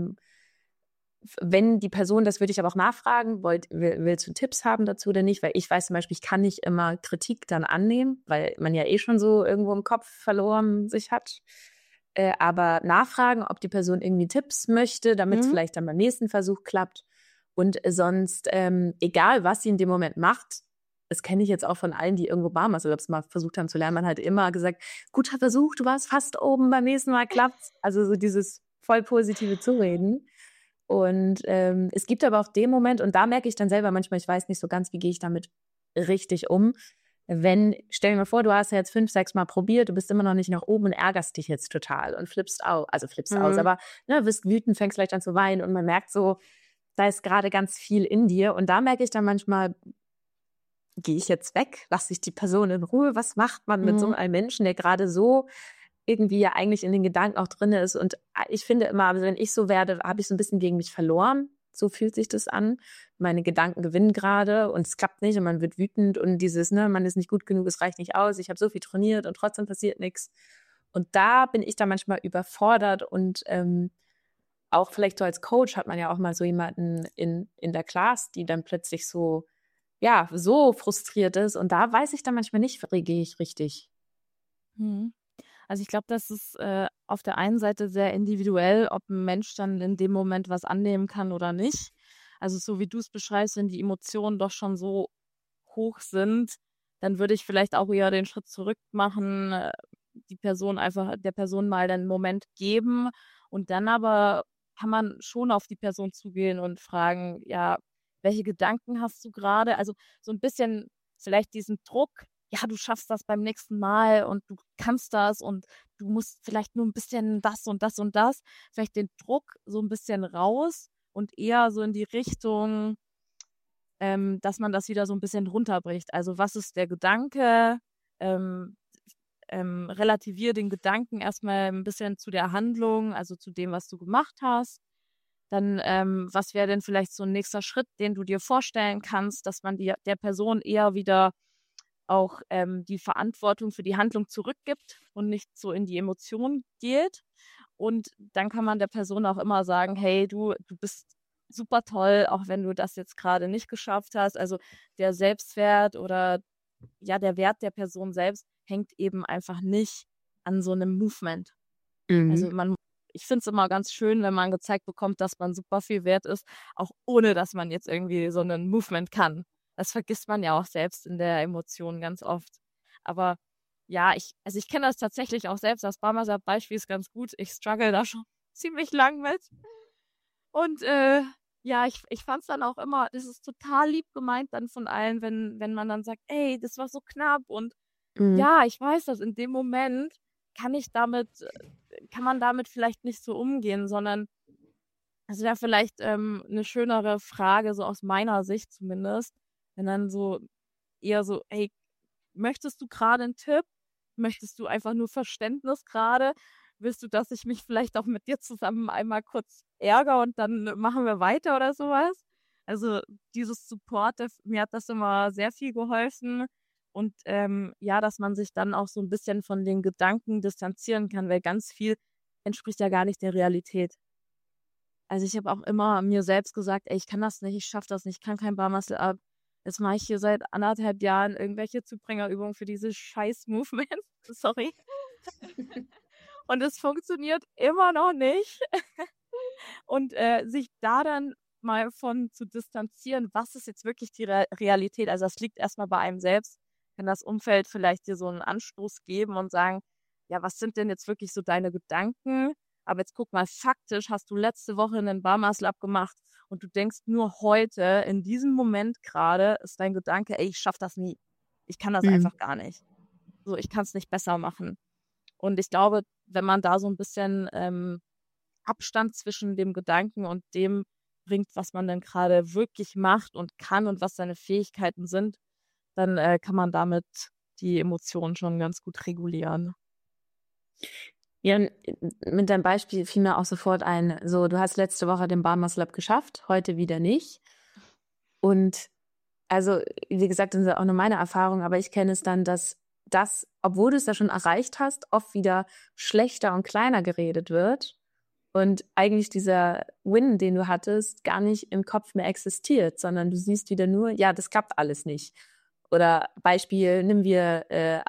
S3: Wenn die Person, das würde ich aber auch nachfragen, willst du Tipps haben dazu oder nicht? Weil ich weiß zum Beispiel, ich kann nicht immer Kritik dann annehmen, weil man ja eh schon so irgendwo im Kopf verloren sich hat. Aber nachfragen, ob die Person irgendwie Tipps möchte, damit es vielleicht dann beim nächsten Versuch klappt. Und sonst, egal was sie in dem Moment macht, das kenne ich jetzt auch von allen, die irgendwo Barmuscle-Ups mal versucht haben zu lernen, man hat immer gesagt, guter Versuch, du warst fast oben, beim nächsten Mal klappt's. Also so dieses voll positive Zureden. Und es gibt aber auch den Moment, und da merke ich dann selber manchmal, ich weiß nicht so ganz, wie gehe ich damit richtig um. Stell dir mal vor, du hast ja jetzt 5, 6 Mal probiert, du bist immer noch nicht nach oben und ärgerst dich jetzt total und flippst aus, aber wirst wütend, fängst vielleicht an zu weinen und man merkt so, da ist gerade ganz viel in dir. Und da merke ich dann manchmal, gehe ich jetzt weg, lasse ich die Person in Ruhe, was macht man mit so einem Menschen, der gerade so irgendwie ja eigentlich in den Gedanken auch drin ist. Und ich finde immer, wenn ich so werde, habe ich so ein bisschen gegen mich verloren. So fühlt sich das an. Meine Gedanken gewinnen gerade und es klappt nicht und man wird wütend und dieses, man ist nicht gut genug, es reicht nicht aus, ich habe so viel trainiert und trotzdem passiert nichts. Und da bin ich dann manchmal überfordert und auch vielleicht so als Coach hat man ja auch mal so jemanden in der Class, die dann plötzlich so frustriert ist und da weiß ich dann manchmal nicht, reagiere ich richtig.
S2: Also ich glaube, das ist auf der einen Seite sehr individuell, ob ein Mensch dann in dem Moment was annehmen kann oder nicht. Also so wie du es beschreibst, wenn die Emotionen doch schon so hoch sind, dann würde ich vielleicht auch eher den Schritt zurück machen, der Person mal einen Moment geben und dann aber kann man schon auf die Person zugehen und fragen, ja, welche Gedanken hast du gerade? Also so ein bisschen vielleicht diesen Druck, ja, du schaffst das beim nächsten Mal und du kannst das und du musst vielleicht nur ein bisschen das und das und das, vielleicht den Druck so ein bisschen raus und eher so in die Richtung, dass man das wieder so ein bisschen runterbricht. Also was ist der Gedanke? Ähm, relativier den Gedanken erstmal ein bisschen zu der Handlung, also zu dem, was du gemacht hast. Dann, was wäre denn vielleicht so ein nächster Schritt, den du dir vorstellen kannst, dass man der Person eher wieder auch die Verantwortung für die Handlung zurückgibt und nicht so in die Emotionen geht. Und dann kann man der Person auch immer sagen, hey, du bist super toll, auch wenn du das jetzt gerade nicht geschafft hast. Also der Selbstwert oder ja, der Wert der Person selbst hängt eben einfach nicht an so einem Movement. Also ich finde es immer ganz schön, wenn man gezeigt bekommt, dass man super viel wert ist, auch ohne dass man jetzt irgendwie so einen Movement kann. Das vergisst man ja auch selbst in der Emotion ganz oft. Aber ja, ich kenne das tatsächlich auch selbst. Das Barmersab-Beispiel ist ganz gut. Ich struggle da schon ziemlich lang mit. Und ja, ich fand es dann auch immer, das ist total lieb gemeint dann von allen, wenn man dann sagt, ey, das war so knapp und ja, ich weiß das, in dem Moment kann man damit vielleicht nicht so umgehen, sondern es wäre vielleicht eine schönere Frage, so aus meiner Sicht zumindest, wenn dann so eher so, ey, möchtest du gerade einen Tipp? Möchtest du einfach nur Verständnis gerade? Willst du, dass ich mich vielleicht auch mit dir zusammen einmal kurz ärgere und dann machen wir weiter oder sowas? Also dieses Support, mir hat das immer sehr viel geholfen. Und ja, dass man sich dann auch so ein bisschen von den Gedanken distanzieren kann, weil ganz viel entspricht ja gar nicht der Realität. Also ich habe auch immer mir selbst gesagt, ey, ich kann das nicht, ich schaffe das nicht, ich kann kein Barmuscle Up. Jetzt mache ich hier seit 1,5 Jahren irgendwelche Zubringerübungen für diese scheiß Movements. Sorry. Und es funktioniert immer noch nicht. Und sich da dann mal von zu distanzieren, was ist jetzt wirklich die Realität? Also das liegt erstmal bei einem selbst. Kann das Umfeld vielleicht dir so einen Anstoß geben und sagen, ja, was sind denn jetzt wirklich so deine Gedanken? Aber jetzt guck mal, faktisch hast du letzte Woche einen Barmuscle Up gemacht und du denkst nur heute, in diesem Moment gerade, ist dein Gedanke, ey, ich schaff das nie. Ich kann das einfach gar nicht. So, ich kann es nicht besser machen. Und ich glaube, wenn man da so ein bisschen Abstand zwischen dem Gedanken und dem bringt, was man denn gerade wirklich macht und kann und was seine Fähigkeiten sind, dann kann man damit die Emotionen schon ganz gut regulieren.
S3: Ja, mit deinem Beispiel fiel mir auch sofort ein, so, du hast letzte Woche den Barmuscle Up geschafft, heute wieder nicht. Und also, wie gesagt, das ist ja auch nur meine Erfahrung, aber ich kenne es dann, dass das, obwohl du es ja schon erreicht hast, oft wieder schlechter und kleiner geredet wird und eigentlich dieser Win, den du hattest, gar nicht im Kopf mehr existiert, sondern du siehst wieder nur, ja, das klappt alles nicht. Oder Beispiel, nehmen wir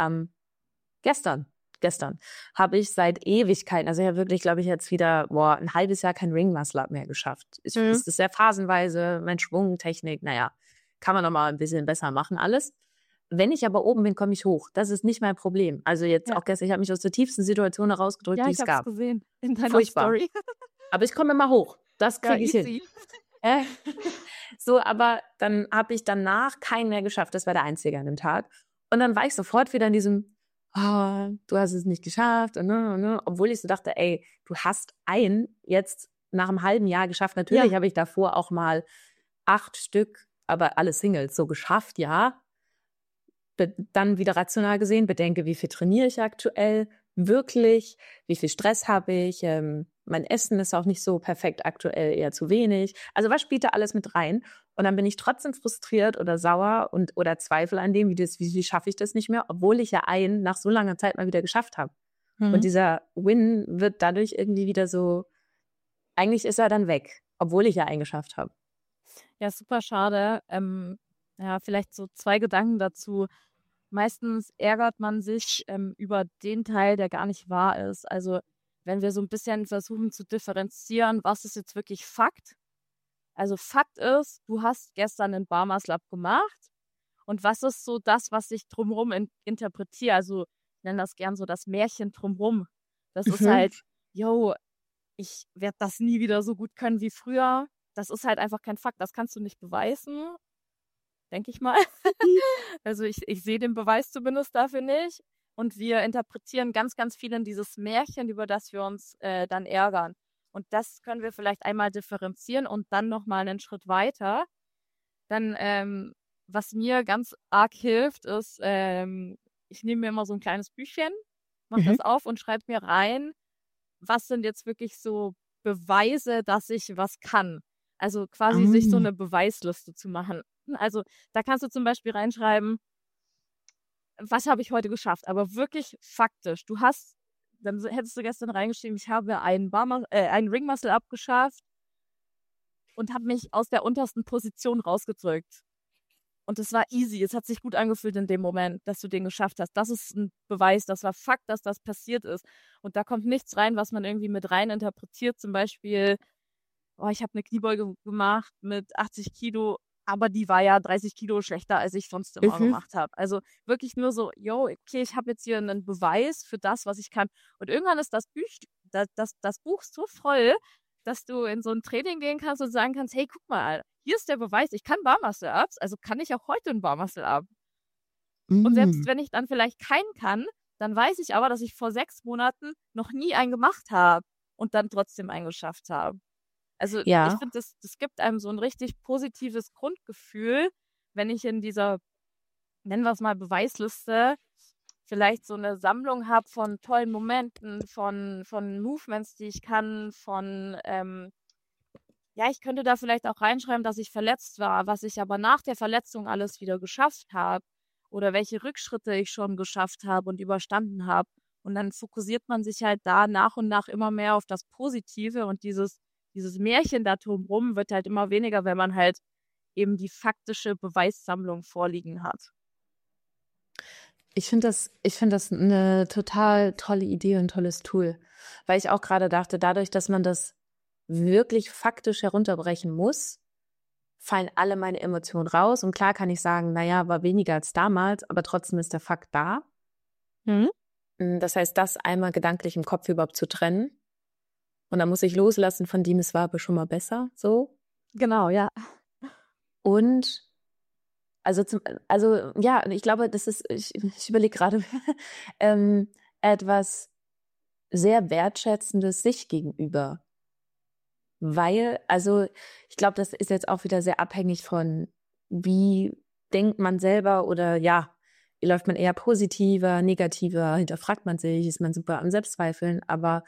S3: gestern habe ich seit Ewigkeiten, also ja wirklich, glaube ich, jetzt wieder ein halbes Jahr kein Ring-Muscle-Up mehr geschafft. Es ist ja phasenweise, mein Schwung, Technik, naja, kann man noch mal ein bisschen besser machen alles. Wenn ich aber oben bin, komme ich hoch. Das ist nicht mein Problem. Also jetzt
S2: Ja.
S3: auch gestern, ich habe mich aus der tiefsten Situation herausgedrückt,
S2: Ja,
S3: die
S2: ich
S3: es
S2: habe es
S3: gab.
S2: gesehen in deiner
S3: Furchtbar.
S2: Story.
S3: Aber ich komme immer hoch. Das
S2: Ja,
S3: kriege ich hin.
S2: easy.
S3: So, aber dann habe ich danach keinen mehr geschafft. Das war der einzige an dem Tag. Und dann war ich sofort wieder in diesem, du hast es nicht geschafft. Und, obwohl ich so dachte, ey, du hast einen jetzt nach einem halben Jahr geschafft. Natürlich
S2: Ja.
S3: habe ich davor auch mal 8 Stück, aber alle Singles so geschafft, ja. Dann wieder rational gesehen, bedenke, wie viel trainiere ich aktuell, wirklich, wie viel Stress habe ich, mein Essen ist auch nicht so perfekt aktuell, eher zu wenig. Also was spielt da alles mit rein? Und dann bin ich trotzdem frustriert oder sauer oder Zweifel an dem, wie schaffe ich das nicht mehr, obwohl ich ja einen nach so langer Zeit mal wieder geschafft habe. Und dieser Win wird dadurch irgendwie wieder so, eigentlich ist er dann weg, obwohl ich ja einen geschafft habe.
S2: Ja, super schade. Ja, vielleicht so 2 Gedanken dazu. meistens ärgert man sich über den Teil, der gar nicht wahr ist. Also wenn wir so ein bisschen versuchen zu differenzieren, was ist jetzt wirklich Fakt? Also Fakt ist, du hast gestern einen Barmuscle-Up gemacht und was ist so das, was ich drumherum interpretiere? Also ich nenne das gern so das Märchen drumherum. Das ist halt, yo, ich werde das nie wieder so gut können wie früher. Das ist halt einfach kein Fakt. Das kannst du nicht beweisen, denke ich mal. Also ich sehe den Beweis zumindest dafür nicht. Und wir interpretieren ganz, ganz viel in dieses Märchen, über das wir uns dann ärgern. Und das können wir vielleicht einmal differenzieren und dann nochmal einen Schritt weiter. Dann, was mir ganz arg hilft, ist, ich nehme mir immer so ein kleines Büchchen, mache das auf und schreibe mir rein, was sind jetzt wirklich so Beweise, dass ich was kann. Also quasi sich so eine Beweisliste zu machen. Also da kannst du zum Beispiel reinschreiben, was habe ich heute geschafft, aber wirklich faktisch. Dann hättest du gestern reingeschrieben, ich habe einen Ring Muscle Up geschafft und habe mich aus der untersten Position rausgedrückt. Und es war easy, es hat sich gut angefühlt in dem Moment, dass du den geschafft hast. Das ist ein Beweis, das war Fakt, dass das passiert ist. Und da kommt nichts rein, was man irgendwie mit rein interpretiert. Zum Beispiel, ich habe eine Kniebeuge gemacht mit 80 Kilo, aber die war ja 30 Kilo schlechter, als ich sonst immer gemacht habe. Also wirklich nur so, okay, ich habe jetzt hier einen Beweis für das, was ich kann. Und irgendwann ist das Buch so voll, dass du in so ein Training gehen kannst und sagen kannst, hey, guck mal, hier ist der Beweis, ich kann Barmuscle-Ups, also kann ich auch heute einen Barmuscle-Up. Und selbst wenn ich dann vielleicht keinen kann, dann weiß ich aber, dass ich vor 6 Monaten noch nie einen gemacht habe und dann trotzdem einen geschafft habe. Also ich finde, das gibt einem so ein richtig positives Grundgefühl, wenn ich in dieser, nennen wir es mal, Beweisliste vielleicht so eine Sammlung habe von tollen Momenten, von Movements, die ich kann, ich könnte da vielleicht auch reinschreiben, dass ich verletzt war, was ich aber nach der Verletzung alles wieder geschafft habe oder welche Rückschritte ich schon geschafft habe und überstanden habe. Und dann fokussiert man sich halt da nach und nach immer mehr auf das Positive und dieses Märchen da drumherum wird halt immer weniger, wenn man halt eben die faktische Beweissammlung vorliegen hat.
S3: Ich finde das eine total tolle Idee und ein tolles Tool, weil ich auch gerade dachte, dadurch, dass man das wirklich faktisch herunterbrechen muss, fallen alle meine Emotionen raus. Und klar kann ich sagen, naja, war weniger als damals, aber trotzdem ist der Fakt da. Das heißt, das einmal gedanklich im Kopf überhaupt zu trennen. Und dann muss ich loslassen von dem, es war aber schon mal besser, so.
S2: Genau, ja.
S3: Und ich glaube, das ist, ich überlege gerade, etwas sehr Wertschätzendes sich gegenüber. Weil, ich glaube, das ist jetzt auch wieder sehr abhängig von, wie denkt man selber oder wie läuft man eher positiver, negativer, hinterfragt man sich, ist man super am Selbstzweifeln, aber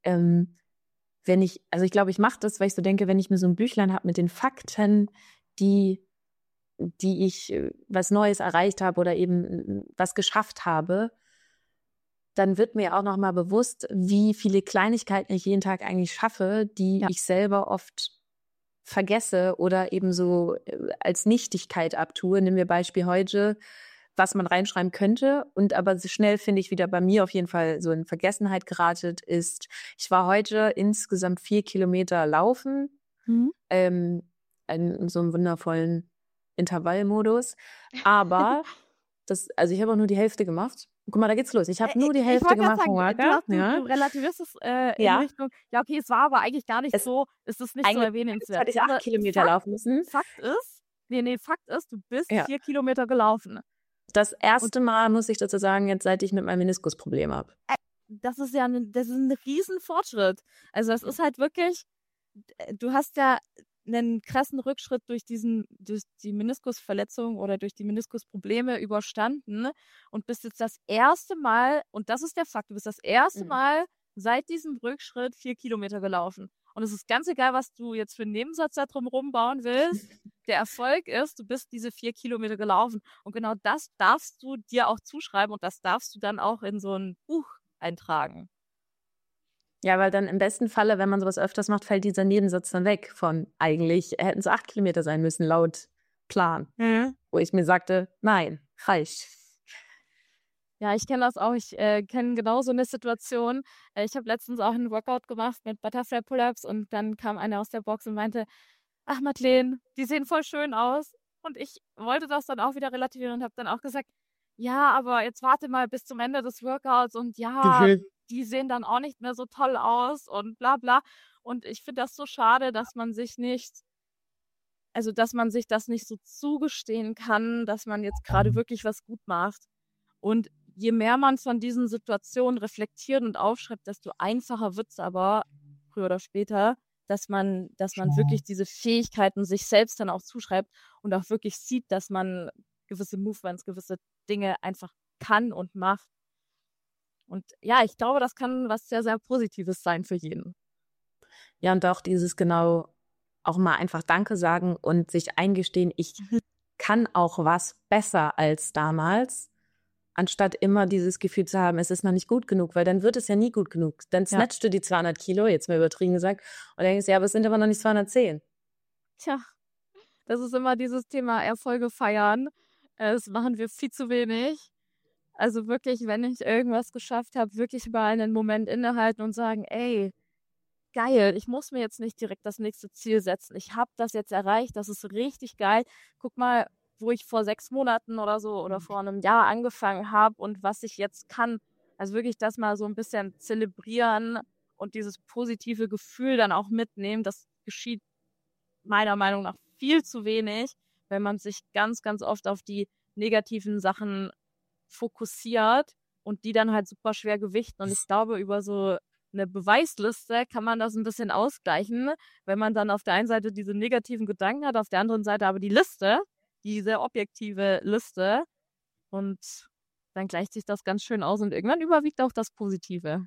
S3: ich glaube, ich mache das, weil ich so denke, wenn ich mir so ein Büchlein habe mit den Fakten, die ich was Neues erreicht habe oder eben was geschafft habe, dann wird mir auch nochmal bewusst, wie viele Kleinigkeiten ich jeden Tag eigentlich schaffe, die ich selber oft vergesse oder eben so als Nichtigkeit abtue. Nehmen wir Beispiel heute, was man reinschreiben könnte und aber so schnell, finde ich, wieder bei mir auf jeden Fall so in Vergessenheit geratet ist. Ich war heute insgesamt 4 Kilometer laufen, in so einem wundervollen Intervallmodus, aber ich habe auch nur die Hälfte gemacht. Guck mal, da geht's los. Ich habe nur die Hälfte gemacht,
S2: Du relativierst es in Richtung, okay, es war aber eigentlich gar nicht so, ist es nicht so erwähnenswert.
S3: Hätte ich 8 Kilometer laufen müssen.
S2: Fakt ist, du bist 4 Kilometer gelaufen.
S3: Das erste Mal, muss ich dazu sagen, jetzt seit ich mit meinem Meniskusproblem habe.
S2: Das ist ein riesen Fortschritt. Also das ist halt wirklich, du hast ja einen krassen Rückschritt durch die Meniskusverletzung oder durch die Meniskusprobleme überstanden und bist jetzt das erste Mal, und das ist der Fakt, du bist das erste Mal seit diesem Rückschritt 4 Kilometer gelaufen. Und es ist ganz egal, was du jetzt für einen Nebensatz da drum rumbauen willst. Der Erfolg ist, du bist diese 4 Kilometer gelaufen. Und genau das darfst du dir auch zuschreiben und das darfst du dann auch in so ein Buch eintragen.
S3: Ja, weil dann im besten Falle, wenn man sowas öfters macht, fällt dieser Nebensatz dann weg von eigentlich hätten es 8 Kilometer sein müssen, laut Plan. Wo ich mir sagte, nein, reicht.
S2: Ja, ich kenne das auch. Ich kenne genau so eine Situation. Ich habe letztens auch einen Workout gemacht mit Butterfly Pull-ups und dann kam einer aus der Box und meinte, ach Madeleine, die sehen voll schön aus. Und ich wollte das dann auch wieder relativieren und habe dann auch gesagt, ja, aber jetzt warte mal bis zum Ende des Workouts und ja,
S3: Mhm.
S2: die sehen dann auch nicht mehr so toll aus und bla bla. Und ich finde das so schade, dass man sich das nicht so zugestehen kann, dass man jetzt gerade wirklich was gut macht. Und je mehr man von diesen Situationen reflektiert und aufschreibt, desto einfacher wird es aber früher oder später, dass man wirklich diese Fähigkeiten sich selbst dann auch zuschreibt und auch wirklich sieht, dass man gewisse Movements, gewisse Dinge einfach kann und macht. Und ja, ich glaube, das kann was sehr, sehr Positives sein für jeden.
S3: Ja, und auch dieses genau auch mal einfach Danke sagen und sich eingestehen, ich kann auch was besser als damals, anstatt immer dieses Gefühl zu haben, es ist noch nicht gut genug, weil dann wird es ja nie gut genug. Dann
S2: Ja.
S3: snatchst du die 200 Kilo, jetzt mal übertrieben gesagt, und denkst, ja, aber es sind aber noch nicht 210.
S2: Tja, das ist immer dieses Thema Erfolge feiern. Das machen wir viel zu wenig. Also wirklich, wenn ich irgendwas geschafft habe, wirklich mal einen Moment innehalten und sagen, ey, geil, ich muss mir jetzt nicht direkt das nächste Ziel setzen. Ich habe das jetzt erreicht, das ist richtig geil. Guck mal, wo ich vor 6 Monaten oder so oder vor einem Jahr angefangen habe und was ich jetzt kann. Also wirklich das mal so ein bisschen zelebrieren und dieses positive Gefühl dann auch mitnehmen. Das geschieht meiner Meinung nach viel zu wenig, wenn man sich ganz, ganz oft auf die negativen Sachen fokussiert und die dann halt super schwer gewichten. Und ich glaube, über so eine Beweisliste kann man das ein bisschen ausgleichen, wenn man dann auf der einen Seite diese negativen Gedanken hat, auf der anderen Seite aber die Liste, die sehr objektive Liste. Und dann gleicht sich das ganz schön aus und irgendwann überwiegt auch das Positive.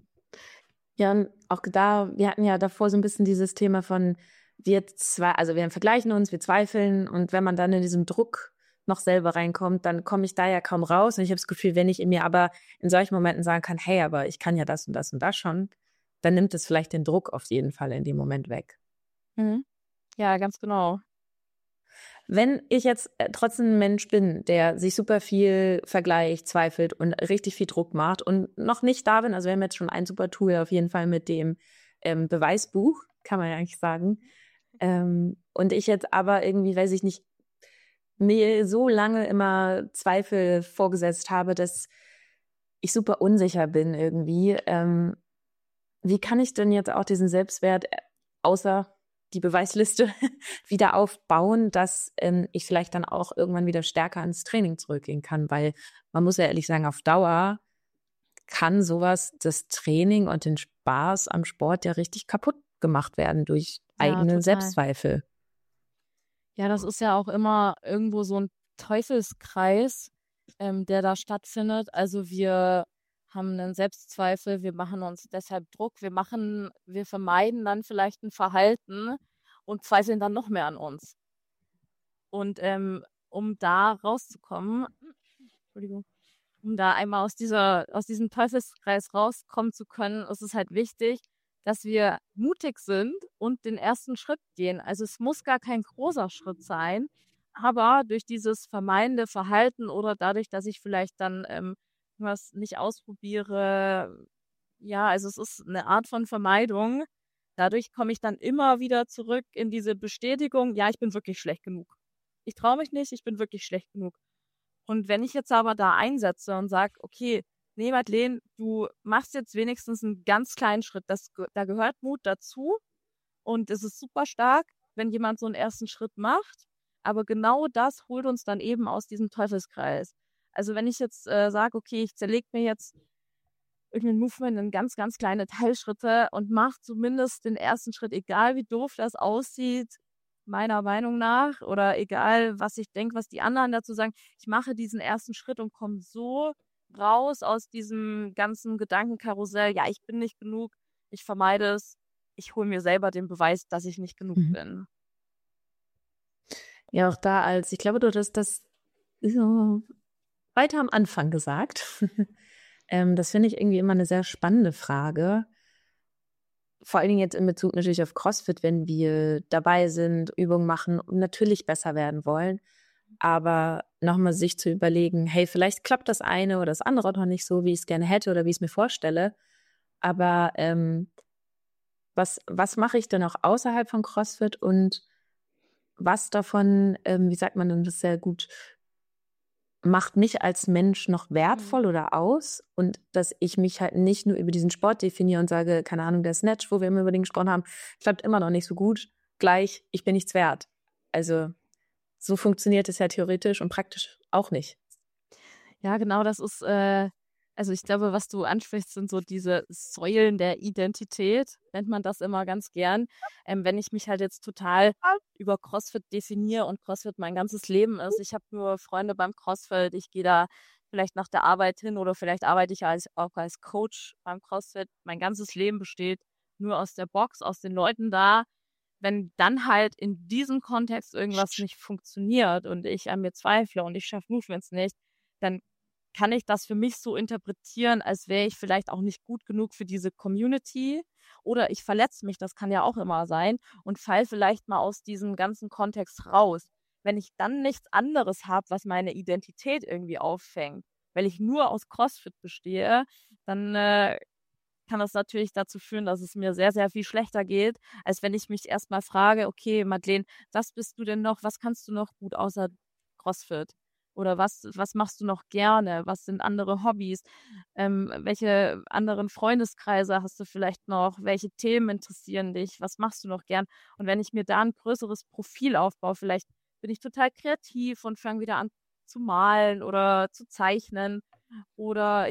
S3: Ja, und auch da, wir hatten ja davor so ein bisschen dieses Thema von, also wir vergleichen uns, wir zweifeln und wenn man dann in diesem Druck noch selber reinkommt, dann komme ich da ja kaum raus. Und ich habe das Gefühl, wenn ich in mir aber in solchen Momenten sagen kann, hey, aber ich kann ja das und das und das schon, dann nimmt es vielleicht den Druck auf jeden Fall in dem Moment weg.
S2: Mhm. Ja, ganz genau.
S3: Wenn ich jetzt trotzdem ein Mensch bin, der sich super viel vergleicht, zweifelt und richtig viel Druck macht und noch nicht da bin, also wir haben jetzt schon ein super Tool auf jeden Fall mit dem Beweisbuch, kann man ja eigentlich sagen. Und ich jetzt aber irgendwie, weiß ich nicht, mir so lange immer Zweifel vorgesetzt habe, dass ich super unsicher bin irgendwie. Wie kann ich denn jetzt auch diesen Selbstwert, außer die Beweisliste, wieder aufbauen, dass ich vielleicht dann auch irgendwann wieder stärker ins Training zurückgehen kann? Weil man muss ja ehrlich sagen, auf Dauer kann sowas, das Training und den Spaß am Sport ja richtig kaputt gemacht werden durch
S2: Ja,
S3: eigene
S2: total.
S3: Selbstzweifel.
S2: Ja, das ist ja auch immer irgendwo so ein Teufelskreis, der da stattfindet. Also wir haben einen Selbstzweifel, wir machen uns deshalb Druck, wir vermeiden dann vielleicht ein Verhalten und zweifeln dann noch mehr an uns. Und um da rauszukommen, Entschuldigung, um da einmal aus diesem Teufelskreis rauskommen zu können, ist es halt wichtig, dass wir mutig sind und den ersten Schritt gehen. Also es muss gar kein großer Schritt sein, aber durch dieses vermeidende Verhalten oder dadurch, dass ich vielleicht dann was nicht ausprobiere, ja, also es ist eine Art von Vermeidung. Dadurch komme ich dann immer wieder zurück in diese Bestätigung, ja, ich bin wirklich schlecht genug. Ich traue mich nicht, ich bin wirklich schlecht genug. Und wenn ich jetzt aber da einsetze und sage, okay, nee, Madeleine, du machst jetzt wenigstens einen ganz kleinen Schritt, da gehört Mut dazu und es ist super stark, wenn jemand so einen ersten Schritt macht, aber genau das holt uns dann eben aus diesem Teufelskreis. Also wenn ich jetzt sage, okay, ich zerlege mir jetzt irgendein Movement in ganz, ganz kleine Teilschritte und mache zumindest den ersten Schritt, egal wie doof das aussieht, meiner Meinung nach, oder egal, was ich denke, was die anderen dazu sagen. Ich mache diesen ersten Schritt und komme so raus aus diesem ganzen Gedankenkarussell. Ja, ich bin nicht genug, ich vermeide es, ich hole mir selber den Beweis, dass ich nicht genug bin.
S3: Ja, auch da ich glaube, du hast das so weiter am Anfang gesagt. Das finde ich irgendwie immer eine sehr spannende Frage. Vor allen Dingen jetzt in Bezug natürlich auf CrossFit, wenn wir dabei sind, Übungen machen und natürlich besser werden wollen. Aber nochmal sich zu überlegen, hey, vielleicht klappt das eine oder das andere noch nicht so, wie ich es gerne hätte oder wie ich es mir vorstelle. Aber was mache ich denn auch außerhalb von CrossFit und was davon, wie sagt man denn das sehr gut, macht mich als Mensch noch wertvoll oder aus und dass ich mich halt nicht nur über diesen Sport definiere und sage, keine Ahnung, der Snatch, wo wir immer über den gesprochen haben, klappt immer noch nicht so gut, gleich, ich bin nichts wert. Also so funktioniert es ja theoretisch und praktisch auch nicht.
S2: Ja, genau, das ist, also ich glaube, was du ansprichst, sind so diese Säulen der Identität, nennt man das immer ganz gern. Wenn ich mich halt jetzt total über CrossFit definiere und CrossFit mein ganzes Leben ist, ich habe nur Freunde beim CrossFit, ich gehe da vielleicht nach der Arbeit hin oder vielleicht arbeite ich auch als Coach beim CrossFit. Mein ganzes Leben besteht nur aus der Box, aus den Leuten da. Wenn dann halt in diesem Kontext irgendwas nicht funktioniert und ich an mir zweifle und ich schaffe Movements nicht, dann kann ich das für mich so interpretieren, als wäre ich vielleicht auch nicht gut genug für diese Community oder ich verletze mich, das kann ja auch immer sein, und falle vielleicht mal aus diesem ganzen Kontext raus. Wenn ich dann nichts anderes habe, was meine Identität irgendwie auffängt, weil ich nur aus CrossFit bestehe, dann kann das natürlich dazu führen, dass es mir sehr, sehr viel schlechter geht, als wenn ich mich erstmal frage, okay, Madeleine, was bist du denn noch, was kannst du noch gut außer CrossFit? Oder was machst du noch gerne? Was sind andere Hobbys? Welche anderen Freundeskreise hast du vielleicht noch? Welche Themen interessieren dich? Was machst du noch gern? Und wenn ich mir da ein größeres Profil aufbaue, vielleicht bin ich total kreativ und fange wieder an zu malen oder zu zeichnen. Oder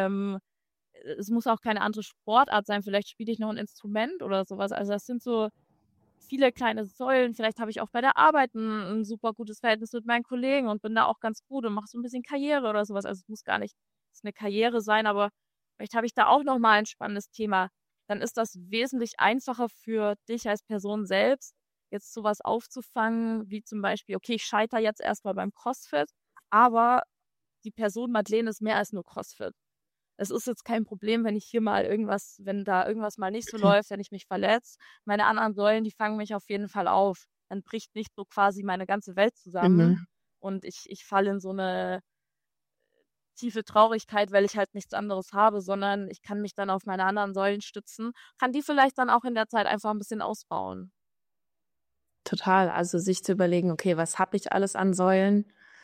S2: es muss auch keine andere Sportart sein, vielleicht spiele ich noch ein Instrument oder sowas. Also das sind so viele kleine Säulen. Vielleicht habe ich auch bei der Arbeit ein super gutes Verhältnis mit meinen Kollegen und bin da auch ganz gut und mache so ein bisschen Karriere oder sowas. Also es muss gar nicht eine Karriere sein, aber vielleicht habe ich da auch noch mal ein spannendes Thema. Dann ist das wesentlich einfacher für dich als Person selbst, jetzt sowas aufzufangen, wie zum Beispiel, okay, ich scheitere jetzt erstmal beim CrossFit, aber die Person Madeleine ist mehr als nur CrossFit. Es ist jetzt kein Problem, wenn da irgendwas mal nicht so läuft, wenn ich mich verletze. Meine anderen Säulen, die fangen mich auf jeden Fall auf. Dann bricht nicht so quasi meine ganze Welt zusammen und ich falle in so eine tiefe Traurigkeit, weil ich halt nichts anderes habe, sondern ich kann mich dann auf meine anderen Säulen stützen, kann die vielleicht dann auch in der Zeit einfach ein bisschen ausbauen.
S3: Total. Also sich zu überlegen, okay, was habe ich alles an Säulen?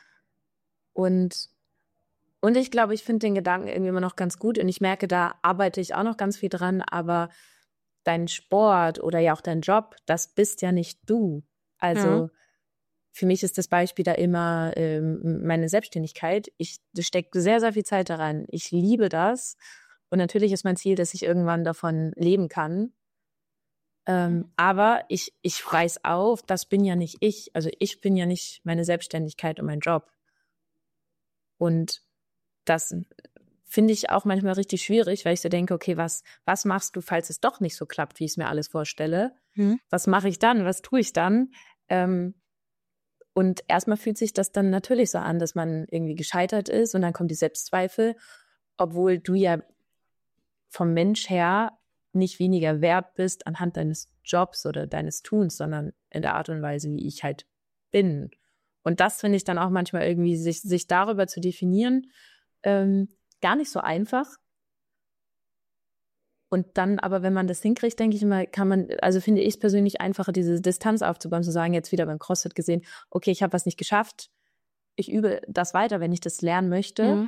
S3: Und ich glaube, ich finde den Gedanken irgendwie immer noch ganz gut und ich merke, da arbeite ich auch noch ganz viel dran, aber dein Sport oder ja auch dein Job, das bist ja nicht du. Also für mich ist das Beispiel da immer meine Selbstständigkeit. Da steckt sehr, sehr viel Zeit daran. Ich liebe das und natürlich ist mein Ziel, dass ich irgendwann davon leben kann. Aber ich weiß auf, das bin ja nicht ich. Also ich bin ja nicht meine Selbstständigkeit und mein Job. Und das finde ich auch manchmal richtig schwierig, weil ich so denke, okay, was machst du, falls es doch nicht so klappt, wie ich es mir alles vorstelle? Was mache ich dann? Was tue ich dann? Und erstmal fühlt sich das dann natürlich so an, dass man irgendwie gescheitert ist und dann kommen die Selbstzweifel, obwohl du ja vom Mensch her nicht weniger wert bist anhand deines Jobs oder deines Tuns, sondern in der Art und Weise, wie ich halt bin. Und das finde ich dann auch manchmal irgendwie, sich darüber zu definieren, gar nicht so einfach. Und dann aber, wenn man das hinkriegt, denke ich immer, finde ich es persönlich einfacher, diese Distanz aufzubauen, zu sagen, jetzt wieder beim CrossFit gesehen, okay, ich habe was nicht geschafft, ich übe das weiter, wenn ich das lernen möchte.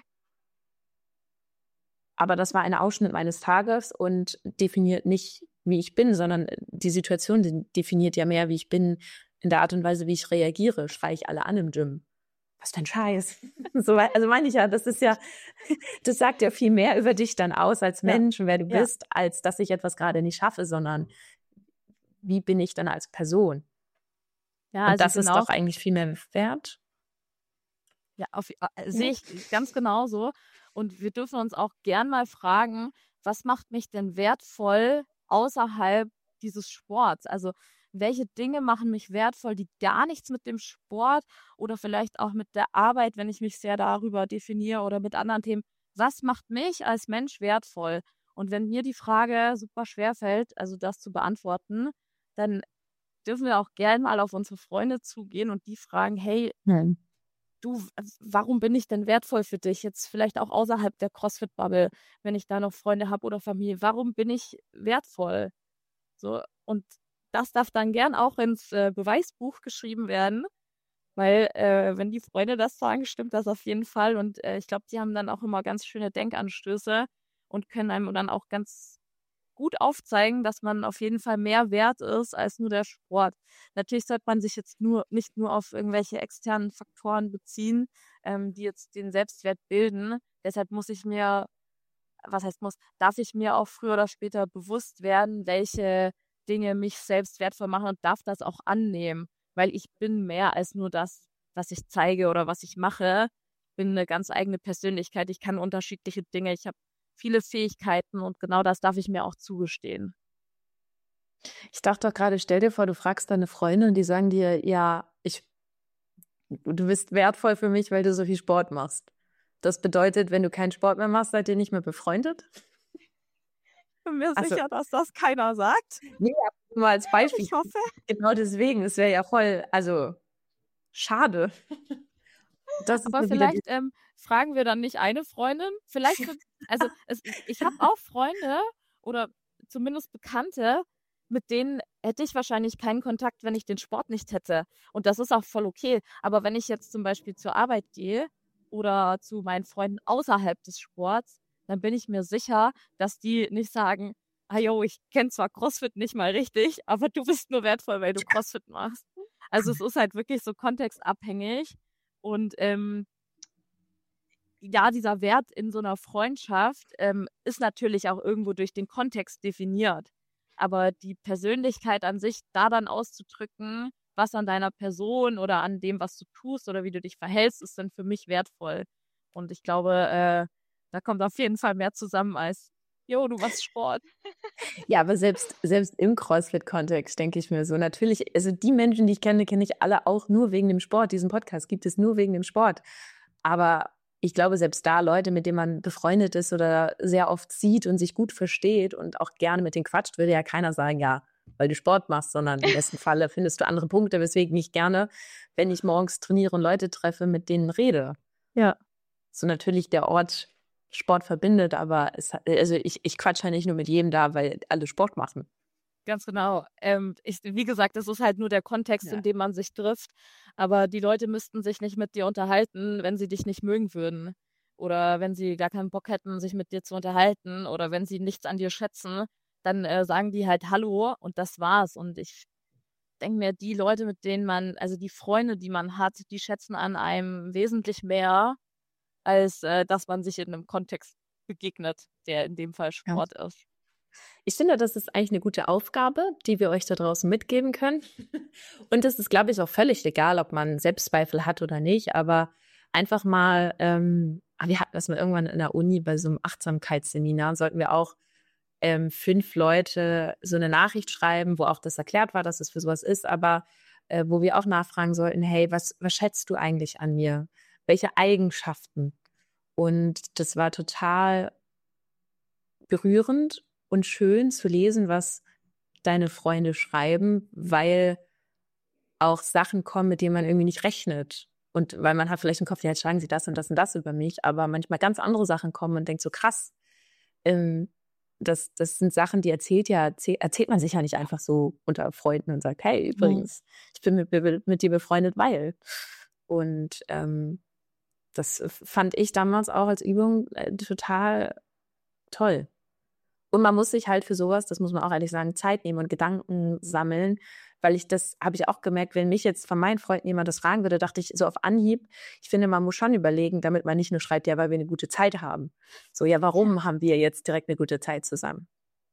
S3: Aber das war ein Ausschnitt meines Tages und definiert nicht, wie ich bin, sondern die Situation definiert ja mehr, wie ich bin, in der Art und Weise, wie ich reagiere. Schreie ich alle an im Gym. Was für ein Scheiß. So, also meine ich ja, das sagt ja viel mehr über dich dann aus als Mensch und wer du bist, als dass ich etwas gerade nicht schaffe, sondern wie bin ich dann als Person? Ja, und also das ist doch eigentlich viel mehr wert.
S2: Ja, sehe ich ganz genauso. Und wir dürfen uns auch gern mal fragen, was macht mich denn wertvoll außerhalb dieses Sports? Also welche Dinge machen mich wertvoll, die gar nichts mit dem Sport oder vielleicht auch mit der Arbeit, wenn ich mich sehr darüber definiere oder mit anderen Themen, was macht mich als Mensch wertvoll? Und wenn mir die Frage super schwer fällt, also das zu beantworten, dann dürfen wir auch gern mal auf unsere Freunde zugehen und die fragen, hey, warum bin ich denn wertvoll für dich? Jetzt vielleicht auch außerhalb der CrossFit-Bubble, wenn ich da noch Freunde habe oder Familie. Warum bin ich wertvoll? So, und das darf dann gern auch ins Beweisbuch geschrieben werden, weil wenn die Freunde das sagen, stimmt das auf jeden Fall. Und ich glaube, die haben dann auch immer ganz schöne Denkanstöße und können einem dann auch ganz gut aufzeigen, dass man auf jeden Fall mehr wert ist als nur der Sport. Natürlich sollte man sich jetzt nicht nur auf irgendwelche externen Faktoren beziehen, die jetzt den Selbstwert bilden. Deshalb darf ich mir auch früher oder später bewusst werden, welche Dinge mich selbst wertvoll machen und darf das auch annehmen, weil ich bin mehr als nur das, was ich zeige oder was ich mache. Ich bin eine ganz eigene Persönlichkeit. Ich kann unterschiedliche Dinge. Ich habe viele Fähigkeiten und genau das darf ich mir auch zugestehen.
S3: Ich dachte doch gerade, stell dir vor, du fragst deine Freunde und die sagen dir, ja, du bist wertvoll für mich, weil du so viel Sport machst. Das bedeutet, wenn du keinen Sport mehr machst, seid ihr nicht mehr befreundet?
S2: Ich bin mir
S3: Also,
S2: sicher, dass das keiner sagt.
S3: nee, aber nur als Beispiel.
S2: Ich hoffe.
S3: Genau deswegen, es wäre ja voll, also schade. Das ist
S2: Aber
S3: so wieder
S2: vielleicht fragen wir dann nicht eine Freundin. Ich habe auch Freunde oder zumindest Bekannte, mit denen hätte ich wahrscheinlich keinen Kontakt, wenn ich den Sport nicht hätte. Und das ist auch voll okay. Aber wenn ich jetzt zum Beispiel zur Arbeit gehe oder zu meinen Freunden außerhalb des Sports, dann bin ich mir sicher, dass die nicht sagen, ah jo, ich kenne zwar CrossFit nicht mal richtig, aber du bist nur wertvoll, weil du CrossFit machst. Also es ist halt wirklich so kontextabhängig. Und ja, dieser Wert in so einer Freundschaft ist natürlich auch irgendwo durch den Kontext definiert. Aber die Persönlichkeit an sich, da dann auszudrücken, was an deiner Person oder an dem, was du tust oder wie du dich verhältst, ist dann für mich wertvoll. Und ich glaube, da kommt auf jeden Fall mehr zusammen als, jo, du machst Sport.
S3: Ja, aber selbst im CrossFit-Kontext denke ich mir so, natürlich, also die Menschen, die ich kenne ich alle auch nur wegen dem Sport. Diesen Podcast gibt es nur wegen dem Sport. Aber ich glaube, selbst da Leute, mit denen man befreundet ist oder sehr oft sieht und sich gut versteht und auch gerne mit denen quatscht, würde ja keiner sagen, ja, weil du Sport machst, sondern im besten Falle findest du andere Punkte, weswegen ich gerne, wenn ich morgens trainiere und Leute treffe, mit denen rede.
S2: Ja.
S3: So natürlich der Ort Sport verbindet, aber ich quatsche ja nicht nur mit jedem da, weil alle Sport machen.
S2: Ganz genau. Wie gesagt, das ist halt nur der Kontext,
S3: Ja.
S2: in dem man sich trifft. Aber die Leute müssten sich nicht mit dir unterhalten, wenn sie dich nicht mögen würden. Oder wenn sie gar keinen Bock hätten, sich mit dir zu unterhalten. Oder wenn sie nichts an dir schätzen, dann sagen die halt Hallo und das war's. Und ich denke mir, die Leute, mit denen also die Freunde, die man hat, die schätzen an einem wesentlich mehr, als dass man sich in einem Kontext begegnet, der in dem Fall Sport ist.
S3: Ich finde, das ist eigentlich eine gute Aufgabe, die wir euch da draußen mitgeben können. Und es ist, glaube ich, auch völlig egal, ob man Selbstzweifel hat oder nicht, aber einfach mal, wir hatten das mal irgendwann in der Uni bei so einem Achtsamkeitsseminar, sollten wir auch 5 Leute so eine Nachricht schreiben, wo auch das erklärt war, dass es für sowas ist, aber wo wir auch nachfragen sollten, hey, was schätzt du eigentlich an mir? Welche Eigenschaften? Und das war total berührend und schön zu lesen, was deine Freunde schreiben, weil auch Sachen kommen, mit denen man irgendwie nicht rechnet. Und weil man hat vielleicht im Kopf, ja, jetzt schreiben sie das und das und das über mich, aber manchmal ganz andere Sachen kommen und denkt so, krass, das sind Sachen, die erzählt man sich ja nicht einfach so unter Freunden und sagt, hey, übrigens, ich bin mit dir befreundet, weil. Und das fand ich damals auch als Übung total toll. Und man muss sich halt für sowas, das muss man auch ehrlich sagen, Zeit nehmen und Gedanken sammeln, weil das habe ich auch gemerkt, wenn mich jetzt von meinen Freunden jemand das fragen würde, dachte ich so auf Anhieb, ich finde, man muss schon überlegen, damit man nicht nur schreibt, ja, weil wir eine gute Zeit haben. So, ja, warum haben wir jetzt direkt eine gute Zeit zusammen?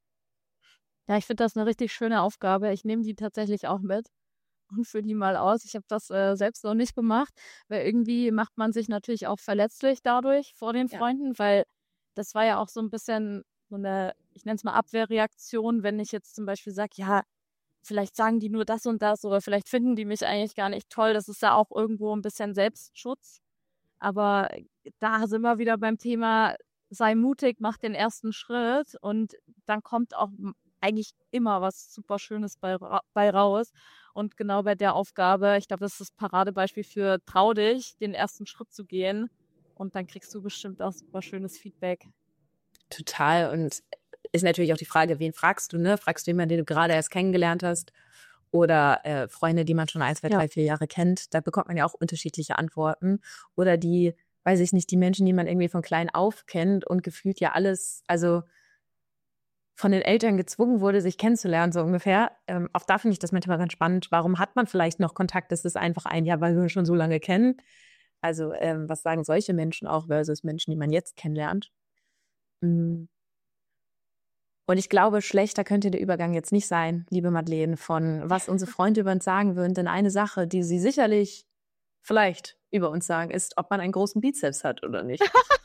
S2: Ja, ich finde das eine richtig schöne Aufgabe. Ich nehme die tatsächlich auch mit und führe die mal aus. Ich habe das selbst noch nicht gemacht, weil irgendwie macht man sich natürlich auch verletzlich dadurch vor den Freunden, weil das war ja auch so ein bisschen so eine, ich nenne es mal Abwehrreaktion, wenn ich jetzt zum Beispiel sage, ja, vielleicht sagen die nur das und das oder vielleicht finden die mich eigentlich gar nicht toll. Das ist ja auch irgendwo ein bisschen Selbstschutz. Aber da sind wir wieder beim Thema, sei mutig, mach den ersten Schritt und dann kommt auch eigentlich immer was super Schönes bei raus. Und genau bei der Aufgabe, ich glaube, das ist das Paradebeispiel für trau dich, den ersten Schritt zu gehen. Und dann kriegst du bestimmt auch super schönes Feedback.
S3: Total. Und ist natürlich auch die Frage, wen fragst du, ne? Fragst du jemanden, den du gerade erst kennengelernt hast? Oder Freunde, die man schon 1, 2, 3, 4 Jahre kennt? Da bekommt man ja auch unterschiedliche Antworten. Oder die, weiß ich nicht, die Menschen, die man irgendwie von klein auf kennt und gefühlt ja alles, also von den Eltern gezwungen wurde, sich kennenzulernen, so ungefähr. Auch da finde ich das manchmal ganz spannend. Warum hat man vielleicht noch Kontakt? Das ist einfach ein Jahr, weil wir uns schon so lange kennen. Also was sagen solche Menschen auch versus Menschen, die man jetzt kennenlernt? Und ich glaube, schlechter könnte der Übergang jetzt nicht sein, liebe Madeleine, von was unsere Freunde über uns sagen würden. Denn eine Sache, die sie sicherlich vielleicht über uns sagen, ist, ob man einen großen Bizeps hat oder nicht.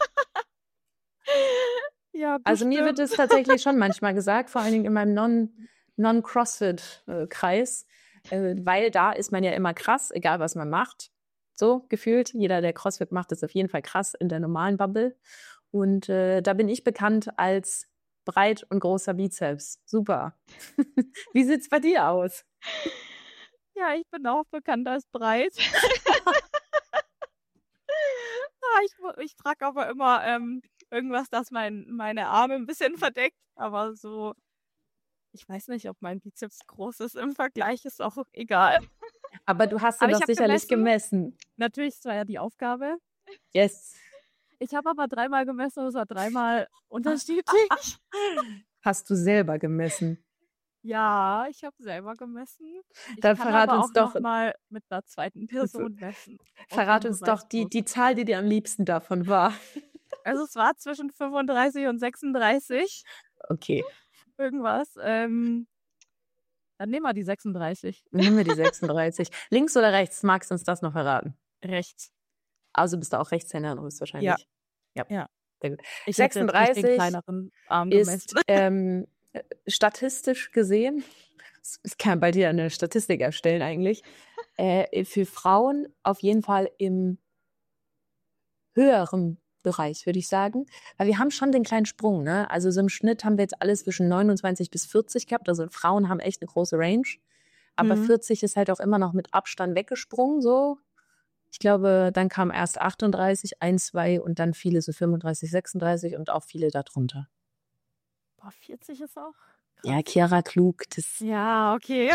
S2: Ja,
S3: Also mir wird es tatsächlich schon manchmal gesagt, vor allen Dingen in meinem Non-CrossFit-Kreis, weil da ist man ja immer krass, egal was man macht. So gefühlt, jeder, der CrossFit macht, ist auf jeden Fall krass in der normalen Bubble. Und da bin ich bekannt als breit und großer Bizeps. Super. Wie sieht's bei dir aus?
S2: Ja, ich bin auch bekannt als breit. Ich trage aber immer irgendwas, das meine Arme ein bisschen verdeckt. Aber so, ich weiß nicht, ob mein Bizeps groß ist im Vergleich, ist auch egal.
S3: Aber du hast ihn
S2: Aber ich
S3: doch
S2: hab
S3: sicherlich gemessen.
S2: Natürlich, das war ja die Aufgabe.
S3: Yes.
S2: Ich habe aber 3-mal gemessen, es war 3-mal unterschiedlich.
S3: Hast du selber gemessen?
S2: Ja, ich habe selber gemessen. Ich
S3: Dann
S2: kann
S3: verrat
S2: aber
S3: uns
S2: auch
S3: doch,
S2: noch mal mit einer zweiten Person messen.
S3: verrat uns doch die Zahl, die dir am liebsten davon war.
S2: Also es war zwischen 35 und 36.
S3: Okay,
S2: Irgendwas. Dann nehmen wir die 36.
S3: nehmen wir die 36. Links oder rechts? Magst du uns das noch verraten?
S2: Rechts.
S3: Also bist du auch Rechtshänder höchstwahrscheinlich.
S2: Ja.
S3: Sehr gut.
S2: Ich hätte jetzt nicht den
S3: 36
S2: kleineren Arm
S3: ist
S2: gemessen.
S3: statistisch gesehen, ich kann bei dir eine Statistik erstellen eigentlich, für Frauen auf jeden Fall im höheren Bereich, würde ich sagen. Weil wir haben schon den kleinen Sprung, ne? Also so im Schnitt haben wir jetzt alles zwischen 29 bis 40 gehabt. Also Frauen haben echt eine große Range. Aber 40 ist halt auch immer noch mit Abstand weggesprungen, so. Ich glaube, dann kam erst 38, 1, 2 und dann viele so 35, 36 und auch viele darunter.
S2: Boah, 40 ist auch krass.
S3: Ja, Chiara Klug, das
S2: Ja, okay.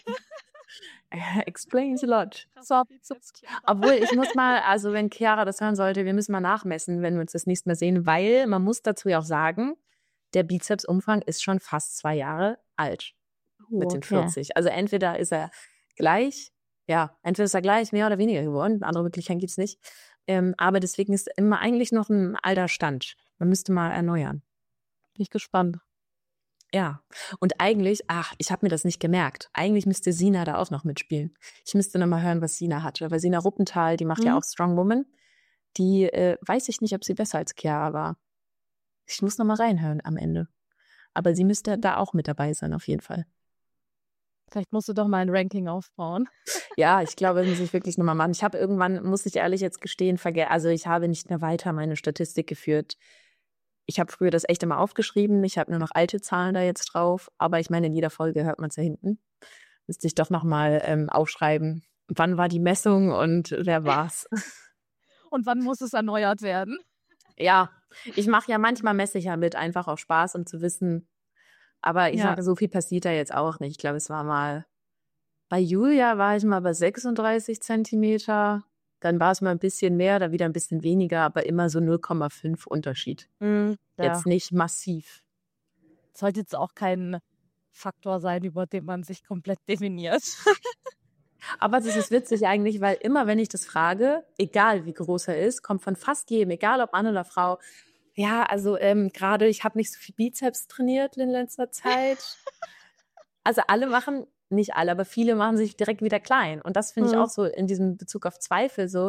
S3: explains a lot. So. Obwohl, ich muss mal, also wenn Chiara das hören sollte, wir müssen mal nachmessen, wenn wir uns das nächste Mal sehen, weil man muss dazu ja auch sagen, der Bizepsumfang ist schon fast 2 Jahre alt mit den 40. Also entweder ist er gleich, mehr oder weniger geworden. Andere Möglichkeiten gibt es nicht. Aber deswegen ist immer eigentlich noch ein alter Stand. Man müsste mal erneuern.
S2: Bin ich gespannt.
S3: Ja, und eigentlich, ich habe mir das nicht gemerkt. Eigentlich müsste Sina da auch noch mitspielen. Ich müsste noch mal hören, was Sina hatte. Weil Sina Ruppenthal, die macht ja auch Strong Woman. Die weiß ich nicht, ob sie besser als Chiara war. Ich muss noch mal reinhören am Ende. Aber sie müsste da auch mit dabei sein, auf jeden Fall.
S2: Vielleicht musst du doch mal ein Ranking aufbauen.
S3: Ja, ich glaube, das muss ich wirklich noch mal machen. Ich habe irgendwann, muss ich ehrlich jetzt gestehen, also ich habe nicht mehr weiter meine Statistik geführt. Ich habe früher das echt immer aufgeschrieben. Ich habe nur noch alte Zahlen da jetzt drauf. Aber ich meine, in jeder Folge hört man es ja hinten. Müsste ich doch noch mal aufschreiben, wann war die Messung und wer war's.
S2: Und wann muss es erneuert werden?
S3: Ja, ich mache ja manchmal, messe ich ja mit, einfach auf Spaß, um zu wissen. Aber ich sage, so viel passiert da jetzt auch nicht. Ich glaube, es war mal, bei Julia war ich mal bei 36 Zentimeter. Dann war es mal ein bisschen mehr, dann wieder ein bisschen weniger, aber immer so 0,5 Unterschied. Jetzt nicht massiv.
S2: Sollte jetzt auch kein Faktor sein, über den man sich komplett definiert.
S3: Aber das ist witzig eigentlich, weil immer, wenn ich das frage, egal wie groß er ist, kommt von fast jedem, egal ob Mann oder Frau, ja, also gerade, ich habe nicht so viel Bizeps trainiert in letzter Zeit. Also alle machen, nicht alle, aber viele machen sich direkt wieder klein. Und das finde ich auch so in diesem Bezug auf Zweifel so,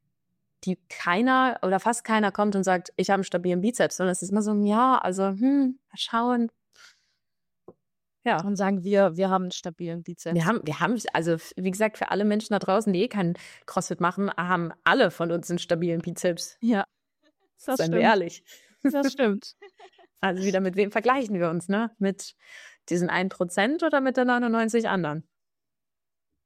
S3: keiner oder fast keiner kommt und sagt, ich habe einen stabilen Bizeps, sondern es ist immer so, ja, also, mal schauen. Ja.
S2: Und sagen wir haben einen stabilen Bizeps.
S3: Wir haben, also wie gesagt, für alle Menschen da draußen, die keinen CrossFit machen, haben alle von uns einen stabilen Bizeps.
S2: Ja,
S3: das Seien wir ehrlich.
S2: Das stimmt.
S3: Also wieder, mit wem vergleichen wir uns, ne? Mit diesen 1% oder mit der 99 anderen?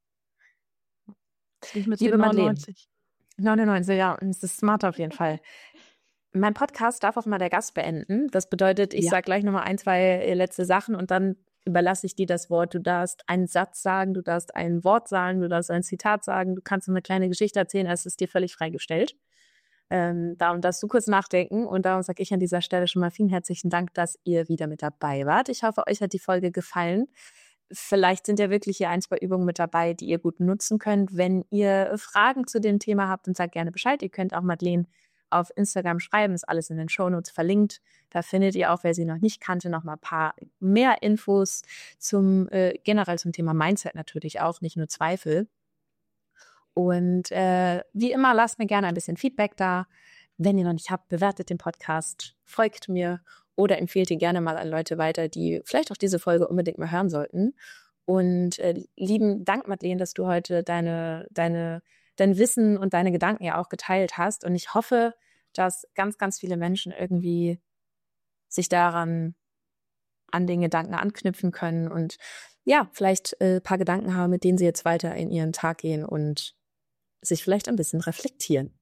S2: Nicht mit
S3: Liebe
S2: den
S3: Madeleine,
S2: 99.
S3: 99, ja, und es ist smart auf jeden Fall. Mein Podcast darf auch mal der Gast beenden. Das bedeutet, ich
S2: Ja.
S3: sage gleich nochmal 1, 2 letzte Sachen und dann überlasse ich dir das Wort. Du darfst einen Satz sagen, du darfst ein Wort sagen, du darfst ein Zitat sagen, du kannst eine kleine Geschichte erzählen, es ist dir völlig freigestellt. Darum darfst du kurz nachdenken und darum sage ich an dieser Stelle schon mal vielen herzlichen Dank, dass ihr wieder mit dabei wart. Ich hoffe, euch hat die Folge gefallen. Vielleicht sind ja wirklich hier 1, 2 Übungen mit dabei, die ihr gut nutzen könnt. Wenn ihr Fragen zu dem Thema habt, dann sagt gerne Bescheid. Ihr könnt auch Madeleine auf Instagram schreiben, ist alles in den Shownotes verlinkt. Da findet ihr auch, wer sie noch nicht kannte, noch mal ein paar mehr Infos generell zum Thema Mindset natürlich auch, nicht nur Zweifel. Und wie immer, lasst mir gerne ein bisschen Feedback da. Wenn ihr noch nicht habt, bewertet den Podcast, folgt mir oder empfehlt ihn gerne mal an Leute weiter, die vielleicht auch diese Folge unbedingt mal hören sollten. Und lieben Dank, Madeleine, dass du heute dein Wissen und deine Gedanken ja auch geteilt hast. Und ich hoffe, dass ganz, ganz viele Menschen irgendwie sich an den Gedanken anknüpfen können und ja, vielleicht ein paar Gedanken haben, mit denen sie jetzt weiter in ihren Tag gehen und sich vielleicht ein bisschen reflektieren.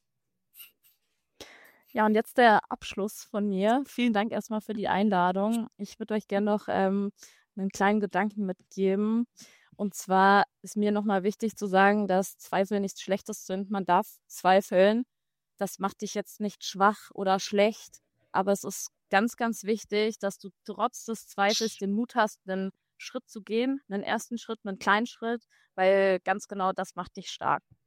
S2: Ja, und jetzt der Abschluss von mir. Vielen Dank erstmal für die Einladung. Ich würde euch gerne noch einen kleinen Gedanken mitgeben. Und zwar ist mir nochmal wichtig zu sagen, dass Zweifel nichts Schlechtes sind. Man darf zweifeln. Das macht dich jetzt nicht schwach oder schlecht. Aber es ist ganz, ganz wichtig, dass du trotz des Zweifels den Mut hast, einen Schritt zu gehen, einen ersten Schritt, einen kleinen Schritt, weil ganz genau das macht dich stark.